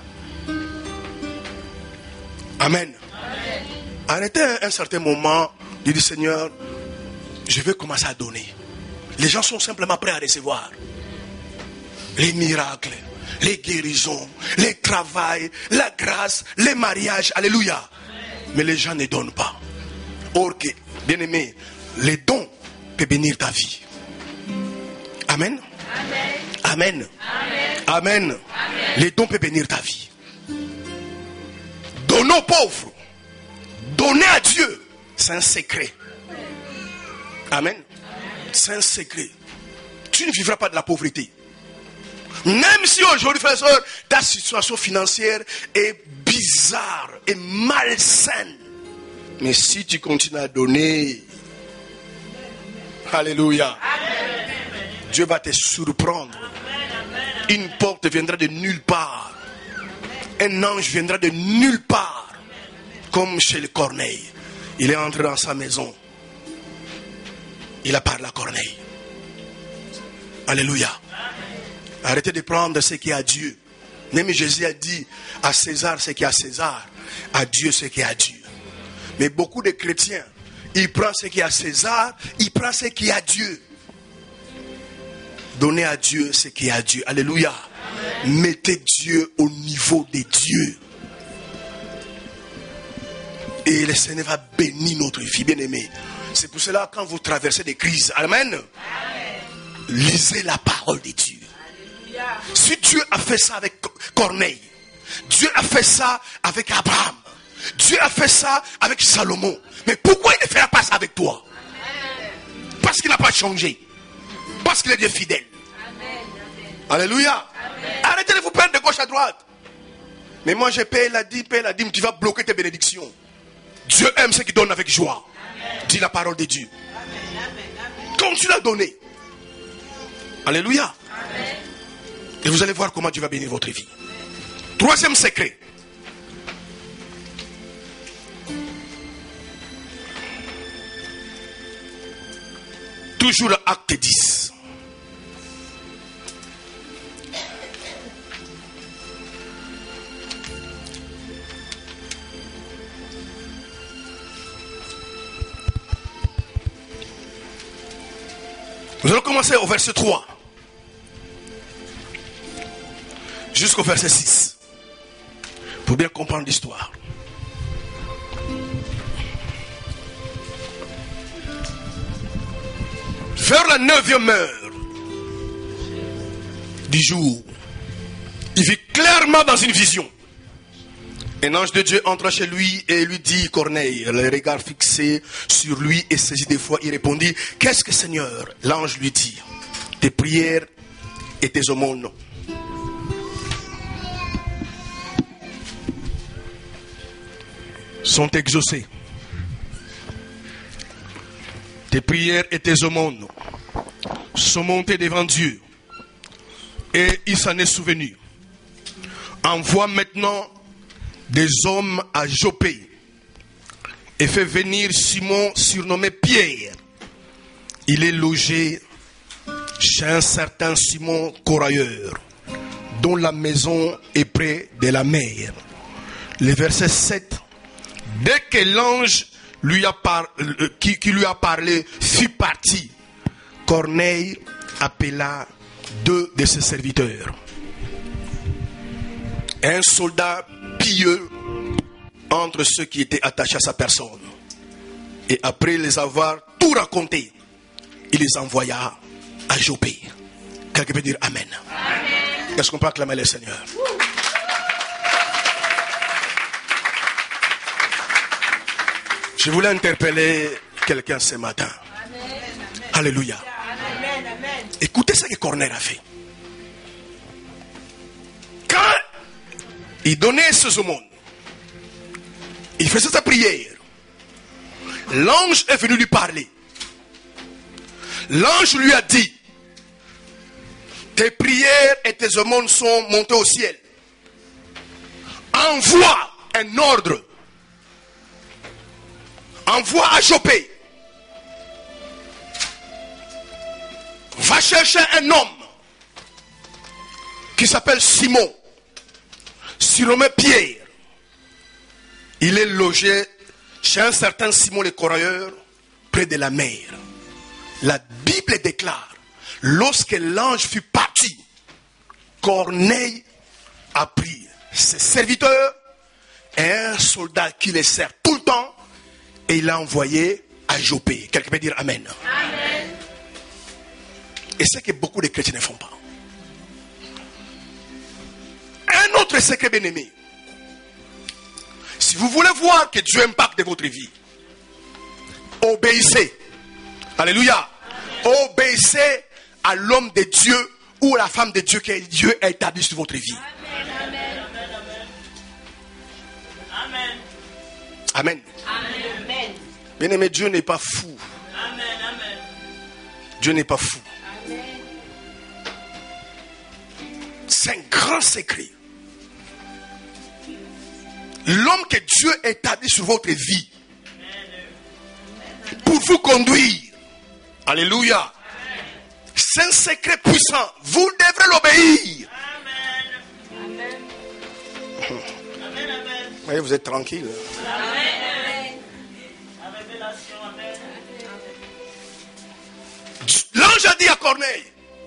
Speaker 1: Amen. Amen. Arrêtez un, un certain moment. Il dit, Seigneur, je vais commencer à donner. Les gens sont simplement prêts à recevoir. Les miracles, les guérisons, les travails, la grâce, les mariages. Alléluia. Mais les gens ne donnent pas. Or que, bien aimé, les dons peuvent bénir ta vie. Amen. Amen. Amen. Amen. Les dons peuvent bénir ta vie. Donner aux pauvres, donner à Dieu, c'est un secret. Amen. C'est un secret. Tu ne vivras pas de la pauvreté. Même si aujourd'hui, frère et soeur, ta situation financière est bizarre et malsaine. Mais si tu continues à donner, alléluia, Dieu va te surprendre. Une porte viendra de nulle part. Un ange viendra de nulle part. Comme chez le Corneille. Il est entré dans sa maison. Il a parlé à Corneille. Alléluia. Arrêtez de prendre ce qui est à Dieu. Même Jésus a dit à César ce qui est à César, à Dieu ce qui est à Dieu. Mais beaucoup de chrétiens, ils prennent ce qui est à César, ils prennent ce qui est à Dieu. Donnez à Dieu ce qui est à Dieu. Alléluia. Amen. Mettez Dieu au niveau de Dieu. Et le Seigneur va bénir notre vie, bien aimé. C'est pour cela quand vous traversez des crises, amen, amen. Lisez la parole de Dieu. Alléluia. Si Dieu a fait ça avec Corneille, Dieu a fait ça avec Abraham, Dieu a fait ça avec Salomon, mais pourquoi il ne fera pas ça avec toi? Amen. Parce qu'il n'a pas changé. Parce qu'il est Dieu fidèle. Amen. Alléluia. Amen. Arrêtez de vous prendre de gauche à droite. Mais moi je paye la dîme, paye la dîme, tu vas bloquer tes bénédictions. Dieu aime ceux qui donnent avec joie. Amen. Dis la parole de Dieu. Amen. Comme tu l'as donné. Alléluia. Amen. Et vous allez voir comment Dieu va bénir votre vie. Troisième secret. Toujours l'acte dix. Nous allons commencer au verset trois. Jusqu'au verset six. Pour bien comprendre l'histoire. Vers la neuvième heure du jour, il vit clairement dans une vision. Un ange de Dieu entra chez lui et lui dit, Corneille, le regard fixé sur lui et saisi d'effroi, il répondit, qu'est-ce que Seigneur? L'ange lui dit, tes prières et tes aumônes sont exaucées. Tes prières et tes aumônes sont montées devant Dieu. Et il s'en est souvenu. Envoie maintenant des hommes à Joppé. Et fait venir Simon surnommé Pierre. Il est logé chez un certain Simon Corailleur, dont la maison est près de la mer. Le verset sept. Dès que l'ange lui a par, euh, qui, qui lui a parlé fut parti, Corneille appela deux de ses serviteurs. Un soldat pieux entre ceux qui étaient attachés à sa personne. Et après les avoir tout raconté, il les envoya à Joppé. Quelqu'un peut dire Amen. Amen. Est-ce qu'on peut acclamer le Seigneur? Je voulais interpeller quelqu'un ce matin. Amen. Alléluia. Amen. Écoutez ce que Corneille a fait. Quand il donnait ses aumônes, il faisait sa prière, l'ange est venu lui parler. L'ange lui a dit, tes prières et tes aumônes sont montées au ciel. Envoie un ordre. Envoie à Joppé. Va chercher un homme qui s'appelle Simon, surnommé Pierre. Il est logé chez un certain Simon le Corailleur, près de la mer. La Bible déclare, lorsque l'ange fut parti, Corneille a pris ses serviteurs et un soldat qui les sert tout le temps, et il l'a envoyé à Joppé. Quelqu'un peut dire Amen. Amen. Et c'est que beaucoup de chrétiens ne font pas. Un autre secret, bien aimé. Si vous voulez voir que Dieu impacte votre vie, obéissez. Alléluia. Obéissez à l'homme de Dieu ou à la femme de Dieu que Dieu a établi sur votre vie.
Speaker 2: Amen. Amen.
Speaker 1: Amen.
Speaker 2: Amen.
Speaker 1: Bien aimé, Dieu n'est pas fou.
Speaker 2: Amen. Amen.
Speaker 1: Dieu n'est pas fou.
Speaker 2: Amen.
Speaker 1: C'est un grand secret. L'homme que Dieu a établi sur votre vie pour vous conduire. Alléluia. C'est un secret puissant. Vous devrez l'obéir.
Speaker 2: Amen. Amen. Amen. Amen.
Speaker 1: Voyez, vous êtes tranquille.
Speaker 2: Amen. La révélation. Amen.
Speaker 1: L'ange a dit à Corneille.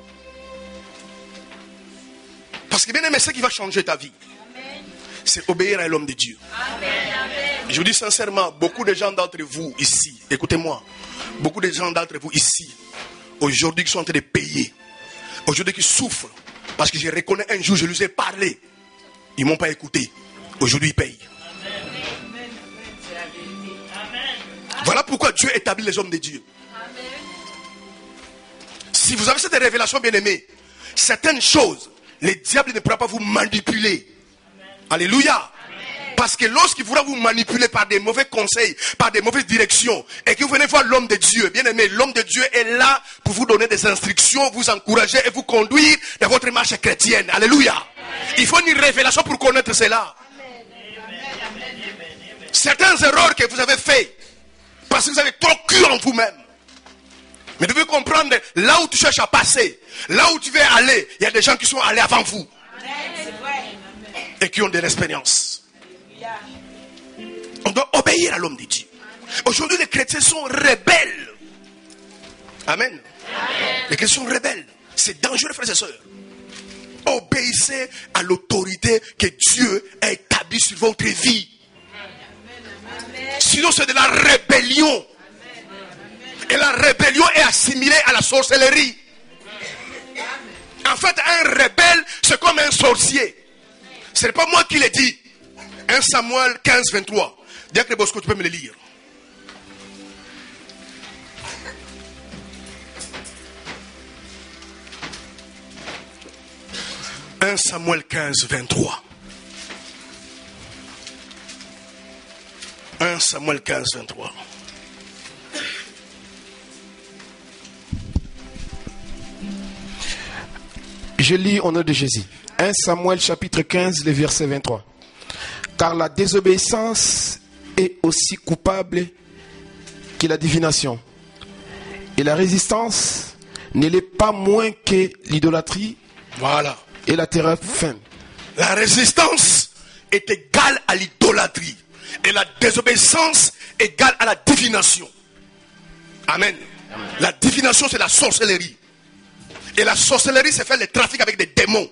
Speaker 1: Parce que bien aimé, ce qui va changer ta vie, c'est obéir à l'homme de Dieu.
Speaker 2: Amen. Amen.
Speaker 1: Je vous dis sincèrement, beaucoup de gens d'entre vous ici, écoutez-moi, beaucoup de gens d'entre vous ici, aujourd'hui qui sont en train de payer, aujourd'hui qui souffrent, parce que je reconnais un jour, je leur ai parlé, ils ne m'ont pas écouté, aujourd'hui ils payent.
Speaker 2: Amen. C'est la vérité. Amen.
Speaker 1: Voilà pourquoi Dieu établit les hommes de Dieu.
Speaker 2: Amen.
Speaker 1: Si vous avez cette révélation, bien aimée, certaines choses, le diable ne pourra pas vous manipuler. Alléluia.
Speaker 2: Amen.
Speaker 1: Parce que lorsqu'il voudra vous manipuler par des mauvais conseils, par des mauvaises directions, et que vous venez voir l'homme de Dieu, bien aimé, l'homme de Dieu est là pour vous donner des instructions, vous encourager et vous conduire dans votre marche chrétienne. Alléluia. Amen. Il faut une révélation pour connaître cela.
Speaker 2: Amen.
Speaker 1: Certaines erreurs que vous avez faites, parce que vous avez trop cru en vous-même. Mais vous devez comprendre, là où tu cherches à passer, là où tu veux aller, il y a des gens qui sont allés avant vous.
Speaker 2: C'est vrai.
Speaker 1: Et qui ont de l'expérience. On doit obéir à l'homme de Dieu. Aujourd'hui, les chrétiens sont rebelles. Amen. Amen. Les chrétiens sont rebelles. C'est dangereux, frères et sœurs. Obéissez à l'autorité que Dieu a établie sur votre vie.
Speaker 2: Amen.
Speaker 1: Sinon, c'est de la rébellion. Et la rébellion est assimilée à la sorcellerie. En fait, un rebelle, c'est comme un sorcier. Ce n'est pas moi qui l'ai dit. un Samuel quinze, vingt-trois. Diacre Bosco, tu peux me le lire. un Samuel quinze, vingt-trois. un Samuel quinze, vingt-trois.
Speaker 3: Je lis au nom de Jésus. un Samuel chapitre quinze, le verset vingt-trois. Car la désobéissance est aussi coupable que la divination. Et la résistance ne l'est pas moins que l'idolâtrie.
Speaker 1: Voilà.
Speaker 3: Et la terreur faim.
Speaker 1: La résistance est égale à l'idolâtrie. Et la désobéissance est égale à la divination. Amen. Amen. La divination, c'est la sorcellerie. Et la sorcellerie, c'est faire le trafic avec des démons.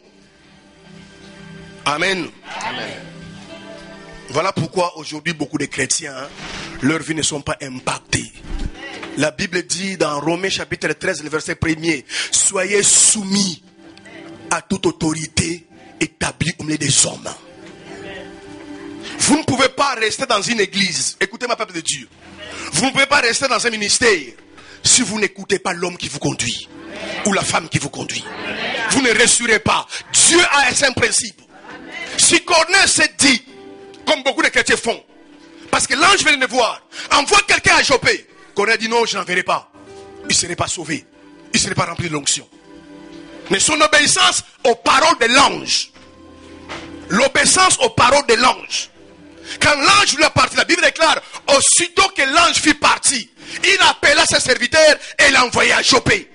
Speaker 1: Amen. Amen. Voilà pourquoi aujourd'hui, beaucoup de chrétiens, hein, leurs vies ne sont pas impactées. La Bible dit dans Romains chapitre treize, le verset premier, soyez soumis à toute autorité établie au milieu des hommes. Vous ne pouvez pas rester dans une église. Écoutez ma peuple de Dieu. Vous ne pouvez pas rester dans un ministère si vous n'écoutez pas l'homme qui vous conduit ou la femme qui vous conduit. Vous ne resterez pas. Dieu a un saint principe. Si Corneille s'est dit, comme beaucoup de chrétiens font, parce que l'ange venait de voir, envoie quelqu'un à Jopé. Corneille dit non, je n'enverrai pas. Il ne serait pas sauvé. Il ne serait pas rempli de l'onction. Mais son obéissance aux paroles de l'ange. L'obéissance aux paroles de l'ange. Quand l'ange lui a parti, la Bible déclare, aussitôt que l'ange fit partie, il appela ses serviteurs et l'a envoyé à Jopé.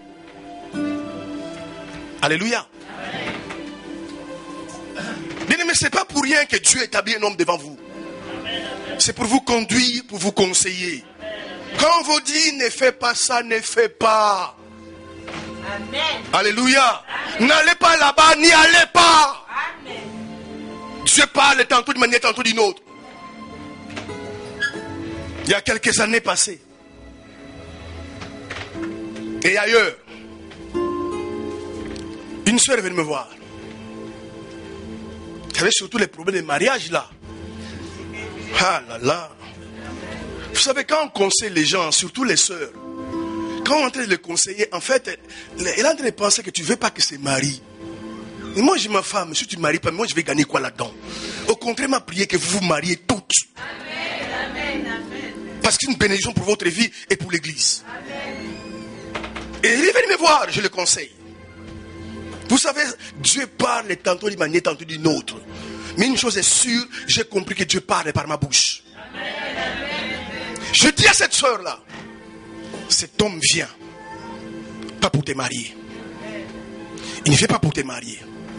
Speaker 1: Alléluia. Bien aimé, ce n'est pas pour rien que Dieu établit un homme devant vous. C'est pour vous conduire, pour vous conseiller. Quand on vous dit ne fais pas ça, ne fais pas.
Speaker 2: Amen.
Speaker 1: Alléluia. N'allez pas là-bas, n'y allez pas.
Speaker 2: Amen.
Speaker 1: Dieu parle tantôt d'une manière, tantôt d'une autre. Il y a quelques années passées. Et ailleurs. Une soeur est venue me voir. Il y avait surtout les problèmes de mariage là. Ah là là. Vous savez, quand on conseille les gens, surtout les soeurs, quand on est en train de les conseiller, en fait, elle est en train de penser que tu ne veux pas que se marie. Et moi, j'ai ma femme, si tu ne maries pas, moi, je vais gagner quoi là-dedans? Au contraire, m'a prié que vous vous mariez toutes. Amen, amen. Parce que c'est une bénédiction pour votre vie et pour l'église. Amen. Et il est venu me voir, je le conseille. Vous savez, Dieu parle tantôt d'une manière, tantôt d'une autre. Mais une chose est sûre, j'ai compris que Dieu parle par ma bouche. Amen. Je dis à cette soeur-là, cet homme vient, pas pour te marier. Il ne vient pas pour te marier.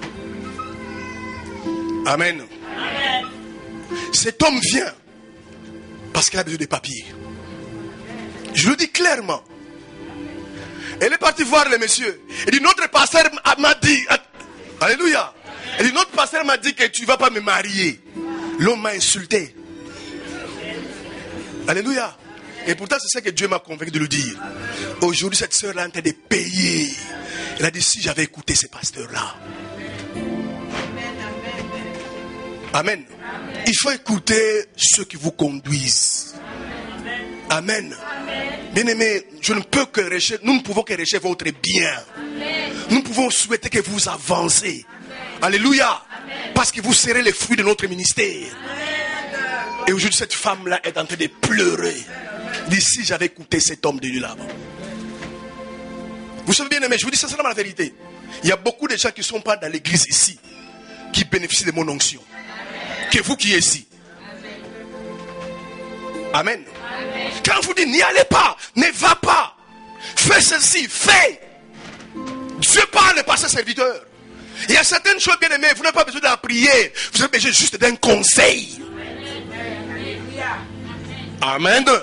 Speaker 1: Amen. Amen. Cet homme vient parce qu'il a besoin de papiers. Je le dis clairement. Elle est partie voir le monsieur. Elle dit, notre pasteur m'a dit, alléluia. Elle dit, notre pasteur m'a dit que tu ne vas pas me marier. L'homme m'a insulté. Alléluia. Et pourtant, c'est ça que Dieu m'a convaincu de le dire. Aujourd'hui, cette sœur-là est en train de payer. Elle a dit, si j'avais écouté ces pasteurs-là. Amen. Amen. Il faut écouter ceux qui vous conduisent. Amen. Bien-aimés, je ne peux que rechercher, nous ne pouvons que rechercher votre bien. Amen. Nous pouvons souhaiter que vous avancez. Amen. Alléluia. Amen. Parce que vous serez les fruits de notre ministère. Amen. Et aujourd'hui, cette femme-là est en train de pleurer. D'ici, j'avais écouté cet homme de Dieu là-bas. Vous savez bien aimé, je vous dis sincèrement la vérité. Il y a beaucoup de gens qui ne sont pas dans l'église ici, qui bénéficient de mon onction. Que vous qui êtes ici. Amen. Amen. Quand vous dites, n'y allez pas, ne va pas, fais ceci, fais. Dieu parle par ses serviteurs. Il y a certaines choses bien aimées, vous n'avez pas besoin de la prière, vous avez besoin juste d'un conseil. Amen. Amen.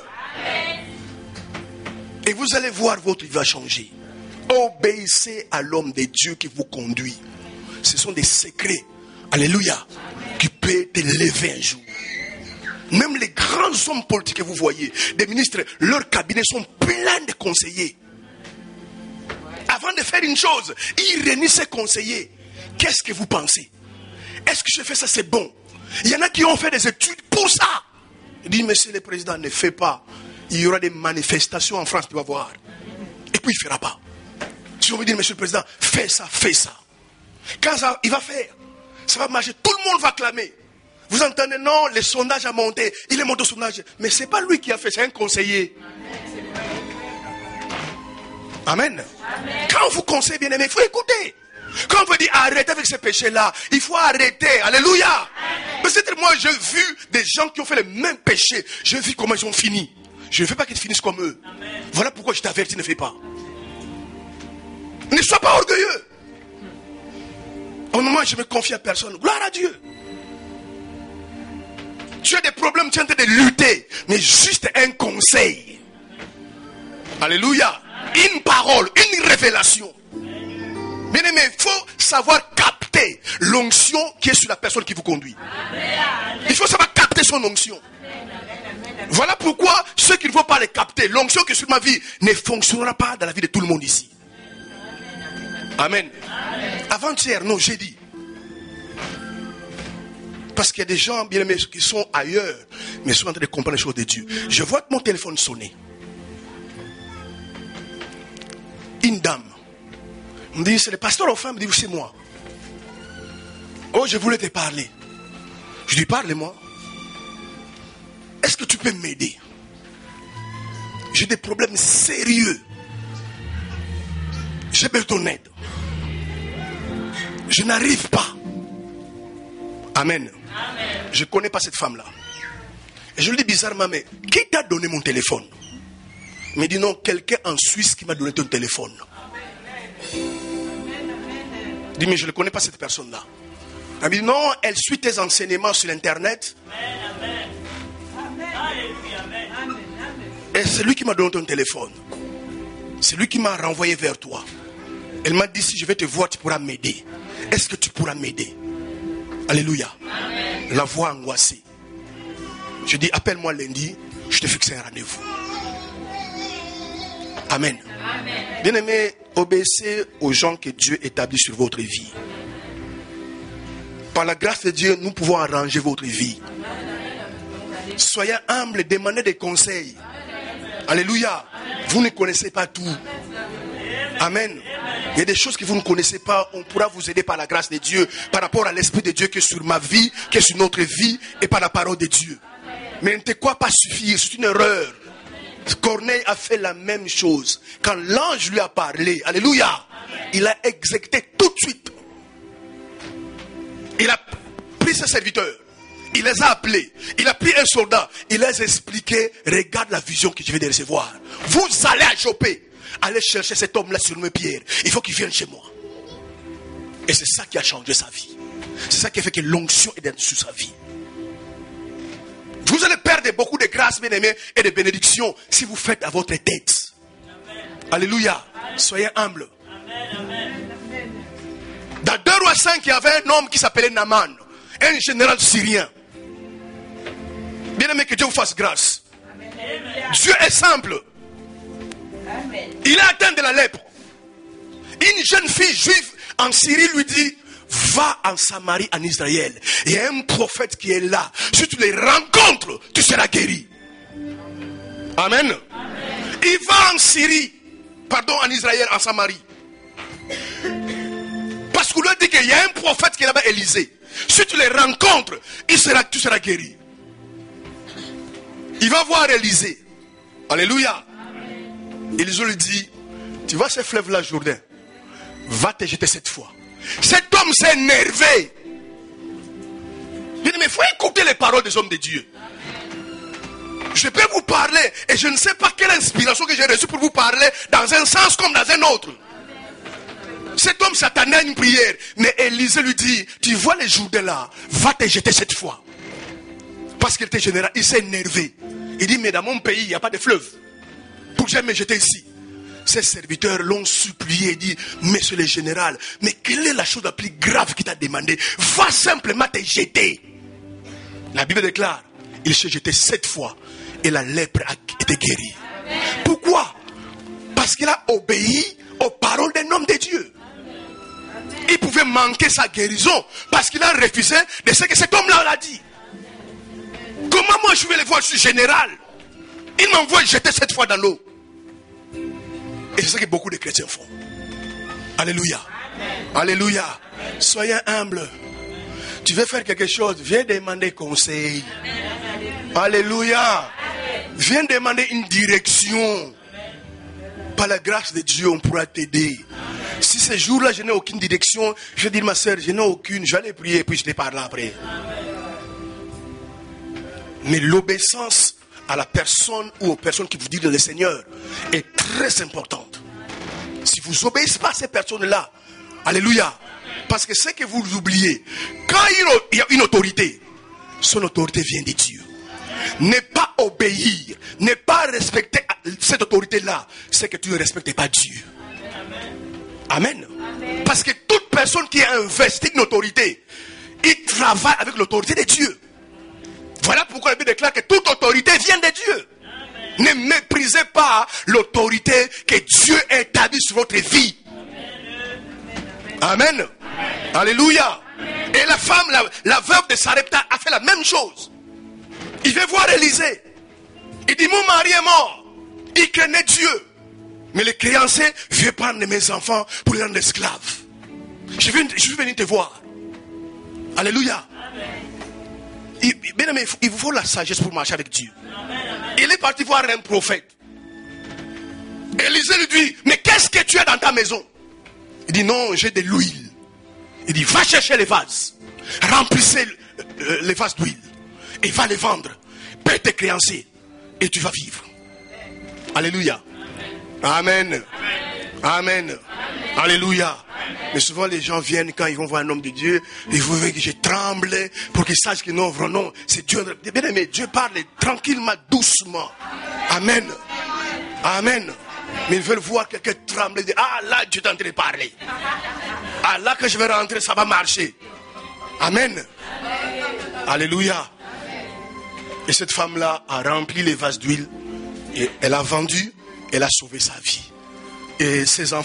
Speaker 1: Et vous allez voir, votre vie va changer. Obéissez à l'homme de Dieu qui vous conduit. Ce sont des secrets, alléluia, qui peuvent t'élever un jour. Même les grands hommes politiques que vous voyez, des ministres, leurs cabinets sont pleins de conseillers. Avant de faire une chose, ils réunissent ces conseillers. Qu'est-ce que vous pensez? Est-ce que je fais ça, c'est bon? Il y en a qui ont fait des études pour ça. Il dit, monsieur le président, ne fais pas. Il y aura des manifestations en France, tu vas voir. Et puis il ne fera pas. Si on veut dire, monsieur le président, fais ça, fais ça. Quand ça, il va faire, ça va marcher, tout le monde va clamer. Vous entendez, non, le sondage a monté, il est monté au sondage. Mais ce n'est pas lui qui a fait, c'est un conseiller. Amen. Amen. Quand on vous conseille bien aimé, il faut écouter. Quand on veut dire arrêtez avec ces péchés-là, il faut arrêter. Alléluia. Peut-être moi j'ai vu des gens qui ont fait les mêmes péchés. J'ai vu comment ils ont fini. Je ne veux pas qu'ils finissent comme eux. Amen. Voilà pourquoi je t'avertis, ne fais pas. Ne sois pas orgueilleux. Au moment où je me confie à personne, gloire à Dieu. Tu as des problèmes, tu es en train de lutter, mais juste un conseil. Alléluia. Une parole, une révélation. Bien aimé, il faut savoir capter l'onction qui est sur la personne qui vous conduit. Il faut savoir capter son onction. Voilà pourquoi ceux qui ne vont pas les capter, l'onction qui est sur ma vie ne fonctionnera pas dans la vie de tout le monde ici. Amen. Avant-hier, non, j'ai dit. Parce qu'il y a des gens bien aimés qui sont ailleurs, mais sont en train de comprendre les choses de Dieu. Je vois mon téléphone sonner. Une dame me dit, c'est le pasteur aux femmes. Me dit, c'est moi. Oh, je voulais te parler. Je lui parle-moi. Est-ce que tu peux m'aider? J'ai des problèmes sérieux. J'ai besoin d'aide. Je n'arrive pas. Amen. Amen. Je ne connais pas cette femme-là. Et je lui dis bizarrement, mais qui t'a donné mon téléphone? Il me dit non, quelqu'un en Suisse qui m'a donné ton téléphone. Amen. Je dis mais je ne connais pas cette personne-là. Elle me dit non, elle suit tes enseignements sur Internet. Amen. Amen. Et c'est lui qui m'a donné ton téléphone. C'est lui qui m'a renvoyé vers toi. Elle m'a dit si je vais te voir, tu pourras m'aider. Est-ce que tu pourras m'aider? Alléluia. Amen. La voix angoissée. Je dis appelle-moi lundi, je te fixe un rendez-vous. Amen. Amen. Bien aimé, Obéissez aux gens que Dieu établit sur votre vie. Par la grâce de Dieu, nous pouvons arranger votre vie. Soyez humbles, demandez des conseils. Alléluia. Vous ne connaissez pas tout. Amen. Il y a des choses que vous ne connaissez pas. On pourra vous aider par la grâce de Dieu, par rapport à l'Esprit de Dieu qui est sur ma vie, qui est sur notre vie, et par la parole de Dieu. Mais ne te crois pas suffire, c'est une erreur. Corneille a fait la même chose. Quand l'ange lui a parlé, alléluia, il a exécuté tout de suite. Il a pris ses serviteurs, il les a appelés, il a pris un soldat, il les a expliqué, regarde la vision que je vais de recevoir. Vous allez à Jopé, allez chercher cet homme-là sur mes pierres. Il faut qu'il vienne chez moi. Et c'est ça qui a changé sa vie. C'est ça qui a fait que l'onction est sur sa vie. Vous allez perdre beaucoup de grâces, bien-aimés, et de bénédictions si vous faites à votre tête. Amen. Alléluia. Amen. Soyez humbles. Amen. Dans deux rois cinq, il y avait un homme qui s'appelait Naaman, un général syrien. Bien-aimé, que Dieu vous fasse grâce. Amen. Dieu est simple. Amen. Il est atteint de la lèpre. Une jeune fille juive en Syrie lui dit: va en Samarie, en Israël. Il y a un prophète qui est là. Si tu les rencontres, tu seras guéri. Amen. Amen. Il va en Syrie, pardon, en Israël, en Samarie. Parce qu'on lui a dit qu'il y a un prophète qui est là-bas, Élisée. Si tu les rencontres, il sera, tu seras guéri. Il va voir Élisée. Alléluia. Amen. Élisée lui dit: tu vois ce fleuve-là, Jourdain, va te jeter cette fois. Cet homme s'est énervé. Mais il faut écouter les paroles des hommes de Dieu. Je peux vous parler et je ne sais pas quelle inspiration que j'ai reçue pour vous parler dans un sens comme dans un autre. Cet homme s'attendait à une prière, mais Élisée lui dit: tu vois les Jourdains là, va te jeter cette fois. Parce qu'il était général, il s'est énervé. Il dit: mais dans mon pays il n'y a pas de fleuve pour que j'aille me jeter ici. Ses serviteurs l'ont supplié et dit: monsieur le général, mais quelle est la chose la plus grave qu'il t'a demandé? Va simplement te jeter. La Bible déclare: il s'est jeté sept fois et la lèpre a été guérie. Amen. Pourquoi? Parce qu'il a obéi aux paroles d'un homme de Dieu. Amen. Il pouvait manquer sa guérison parce qu'il a refusé de ce que cet homme-là a dit. Amen. Comment moi je vais le voir? Je suis général. Il m'envoie jeter sept fois dans l'eau. Et c'est ça que beaucoup de chrétiens font. Alléluia. Amen. Alléluia. Amen. Soyez humbles. Tu veux faire quelque chose, viens demander conseil. Amen. Alléluia. Amen. Viens demander une direction. Amen. Par la grâce de Dieu, on pourra t'aider. Amen. Si ce jour-là, je n'ai aucune direction, je vais dire: ma soeur, je n'ai aucune, je vais aller prier et puis je te parle après. Amen. Mais l'obéissance à la personne ou aux personnes qui vous disent le Seigneur est très importante. Si vous obéissez pas à ces personnes-là, alléluia, parce que c'est que vous oubliez, quand il y a une autorité, son autorité vient de Dieu. Ne pas obéir, ne pas respecter cette autorité-là, c'est que tu ne respectes pas Dieu. Amen. Amen. Parce que toute personne qui a investi une autorité, il travaille avec l'autorité de Dieu. Voilà pourquoi la Bible déclare que toute autorité vient de Dieu. Amen. Ne méprisez pas l'autorité que Dieu a établie sur votre vie. Amen. Amen. Amen. Alléluia. Amen. Et la femme, la, la veuve de Sarepta a fait la même chose. Il veut voir Élisée. Il dit: mon mari est mort. Il craignait Dieu. Mais le créancier veut prendre mes enfants pour les rendre esclaves. Je, viens, je suis venu te voir. Alléluia. Amen. Il, bien aimé, il vous faut la sagesse pour marcher avec Dieu. Amen, amen. Il est parti voir un prophète. Élisée lui dit: mais qu'est-ce que tu as dans ta maison? Il dit: non, j'ai de l'huile. Il dit: va chercher les vases. Remplissez euh, les vases d'huile. Et va les vendre. Paie tes créanciers. Et tu vas vivre. Alléluia. Amen. Amen. Amen. Amen. Alléluia. Amen. Mais souvent les gens viennent quand ils vont voir un homme de Dieu, ils voient que je tremble pour qu'ils sachent que non, vraiment, c'est Dieu. Bien aimé, Dieu parle tranquillement, doucement. Amen. Amen. Mais ils veulent voir quelqu'un trembler et dire: ah là, Dieu est en train de parler. Ah là que je vais rentrer, ça va marcher. Amen. Alléluia. Et cette femme-là a rempli les vases d'huile et elle a vendu, elle a sauvé sa vie. Et ses enfants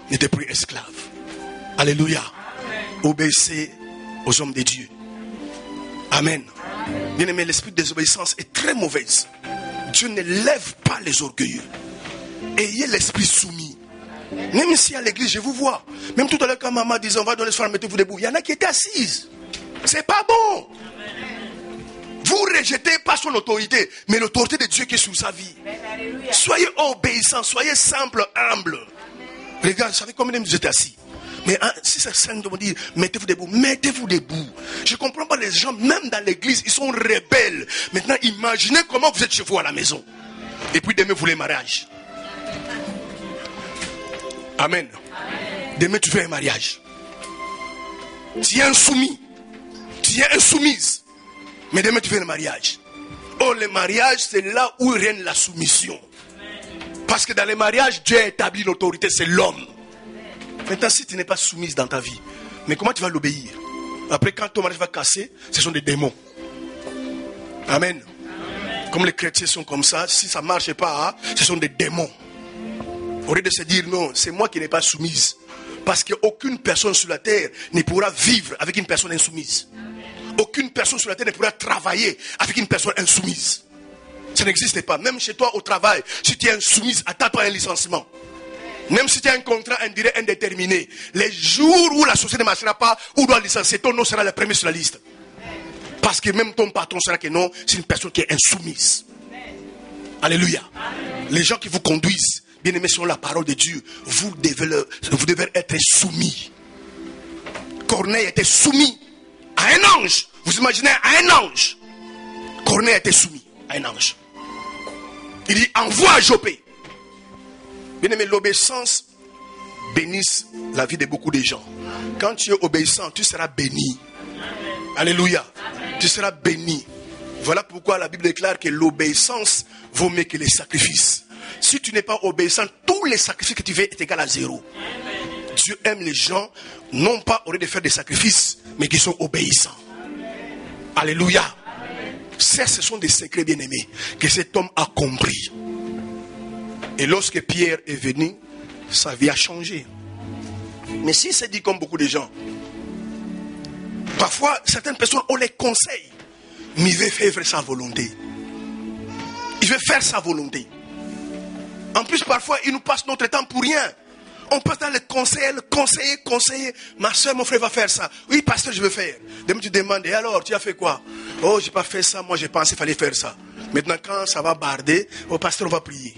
Speaker 1: n'était plus esclave. Alléluia. Obéissez aux hommes de Dieu. Amen. Bien aimé, l'esprit de désobéissance est très mauvaise. Dieu ne lève pas les orgueilleux. Ayez l'esprit soumis. Même ici à l'église, je vous vois. Même tout à l'heure, quand maman disait on va dans les soirs, mettez-vous debout. Il y en a qui étaient assises. C'est pas bon. Vous rejetez pas son autorité, mais l'autorité de Dieu qui est sur sa vie. Soyez obéissants, soyez simples, humbles. Regarde, vous savez combien vous êtes assis. Mais hein, si c'est simple de vous dire, mettez-vous debout, mettez-vous debout. Je ne comprends pas les gens, même dans l'église, ils sont rebelles. Maintenant, imaginez comment vous êtes chez vous à la maison. Et puis demain, vous voulez mariage. Amen. Demain, tu fais un mariage. Tu es insoumis. Tu es insoumise. Mais demain, tu fais un mariage. Oh, le mariage, c'est là où règne la soumission. Parce que dans le mariage, Dieu a établi l'autorité, c'est l'homme. Maintenant, si tu n'es pas soumise dans ta vie, mais comment tu vas l'obéir? Après, quand ton mariage va casser, ce sont des démons. Amen. Amen. Comme les chrétiens sont comme ça, si ça ne marche pas, hein, ce sont des démons. Au lieu de se dire non, c'est moi qui n'ai pas soumise. Parce qu'aucune personne sur la terre ne pourra vivre avec une personne insoumise. Aucune personne sur la terre ne pourra travailler avec une personne insoumise. Ça n'existe pas. Même chez toi au travail, si tu es insoumise, attends-toi un licenciement. Même si tu as un contrat indirect indéterminé, les jours où la société ne marchera pas, où doit licencier, ton nom sera le premier sur la liste. Parce que même ton patron sera que non, c'est une personne qui est insoumise. Alléluia. Les gens qui vous conduisent, bien aimés selon la parole de Dieu, vous devez, le, vous devez être soumis. Corneille était soumis à un ange. Vous imaginez à un ange. Corneille était soumis à un ange. Il dit envoie à Jopé. Bien aimé, l'obéissance bénisse la vie de beaucoup de gens. Quand tu es obéissant, tu seras béni. Alléluia. Tu seras béni. Voilà pourquoi la Bible déclare que l'obéissance vaut mieux que les sacrifices. Si tu n'es pas obéissant, tous les sacrifices que tu fais est égal à zéro. Dieu aime les gens, non pas au lieu de faire des sacrifices, mais qui sont obéissants. Alléluia. Ça, ce sont des secrets bien-aimés que cet homme a compris. Et lorsque Pierre est venu, sa vie a changé. Mais si c'est dit comme beaucoup de gens, parfois certaines personnes ont les conseils, mais il veut faire sa volonté. Il veut faire sa volonté. En plus, parfois, il nous passe notre temps pour rien. On passe dans les conseils, le conseiller, conseiller. Ma soeur, mon frère va faire ça. Oui, pasteur, je veux faire. Demain, tu demandes, et alors, tu as fait quoi? Oh, j'ai pas fait ça, moi j'ai pensé qu'il fallait faire ça. Maintenant, quand ça va barder, oh, pasteur, on va prier.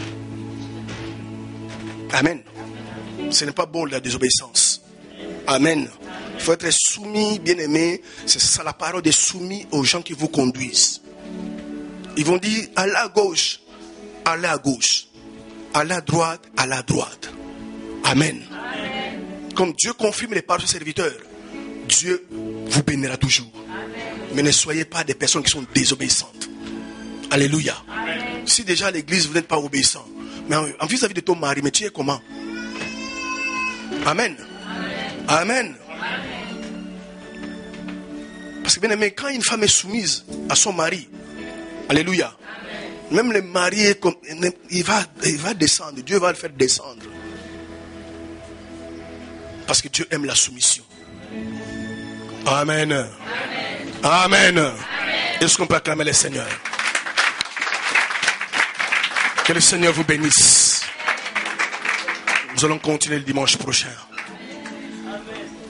Speaker 1: Amen. Ce n'est pas bon la désobéissance. Amen. Il faut être soumis, bien-aimé. C'est ça la parole de soumis aux gens qui vous conduisent. Ils vont dire, allez à gauche, allez à gauche. Allez à droite, allez à droite. Amen. Amen. Comme Dieu confirme les paroles de ses serviteurs, Dieu vous bénira toujours. Amen. Mais ne soyez pas des personnes qui sont désobéissantes. Alléluia. Amen. Si déjà à l'église vous n'êtes pas obéissant, mais en vis-à-vis de ton mari, mais tu es comment? Amen. Amen. Amen. Amen. Parce que bien aimé, quand une femme est soumise à son mari, alléluia. Amen. Même le mari, il va, il va descendre. Dieu va le faire descendre. Parce que Dieu aime la soumission. Amen. Amen. Amen. Amen. Est-ce qu'on peut acclamer le Seigneur? Que le Seigneur vous bénisse. Nous allons continuer le dimanche prochain.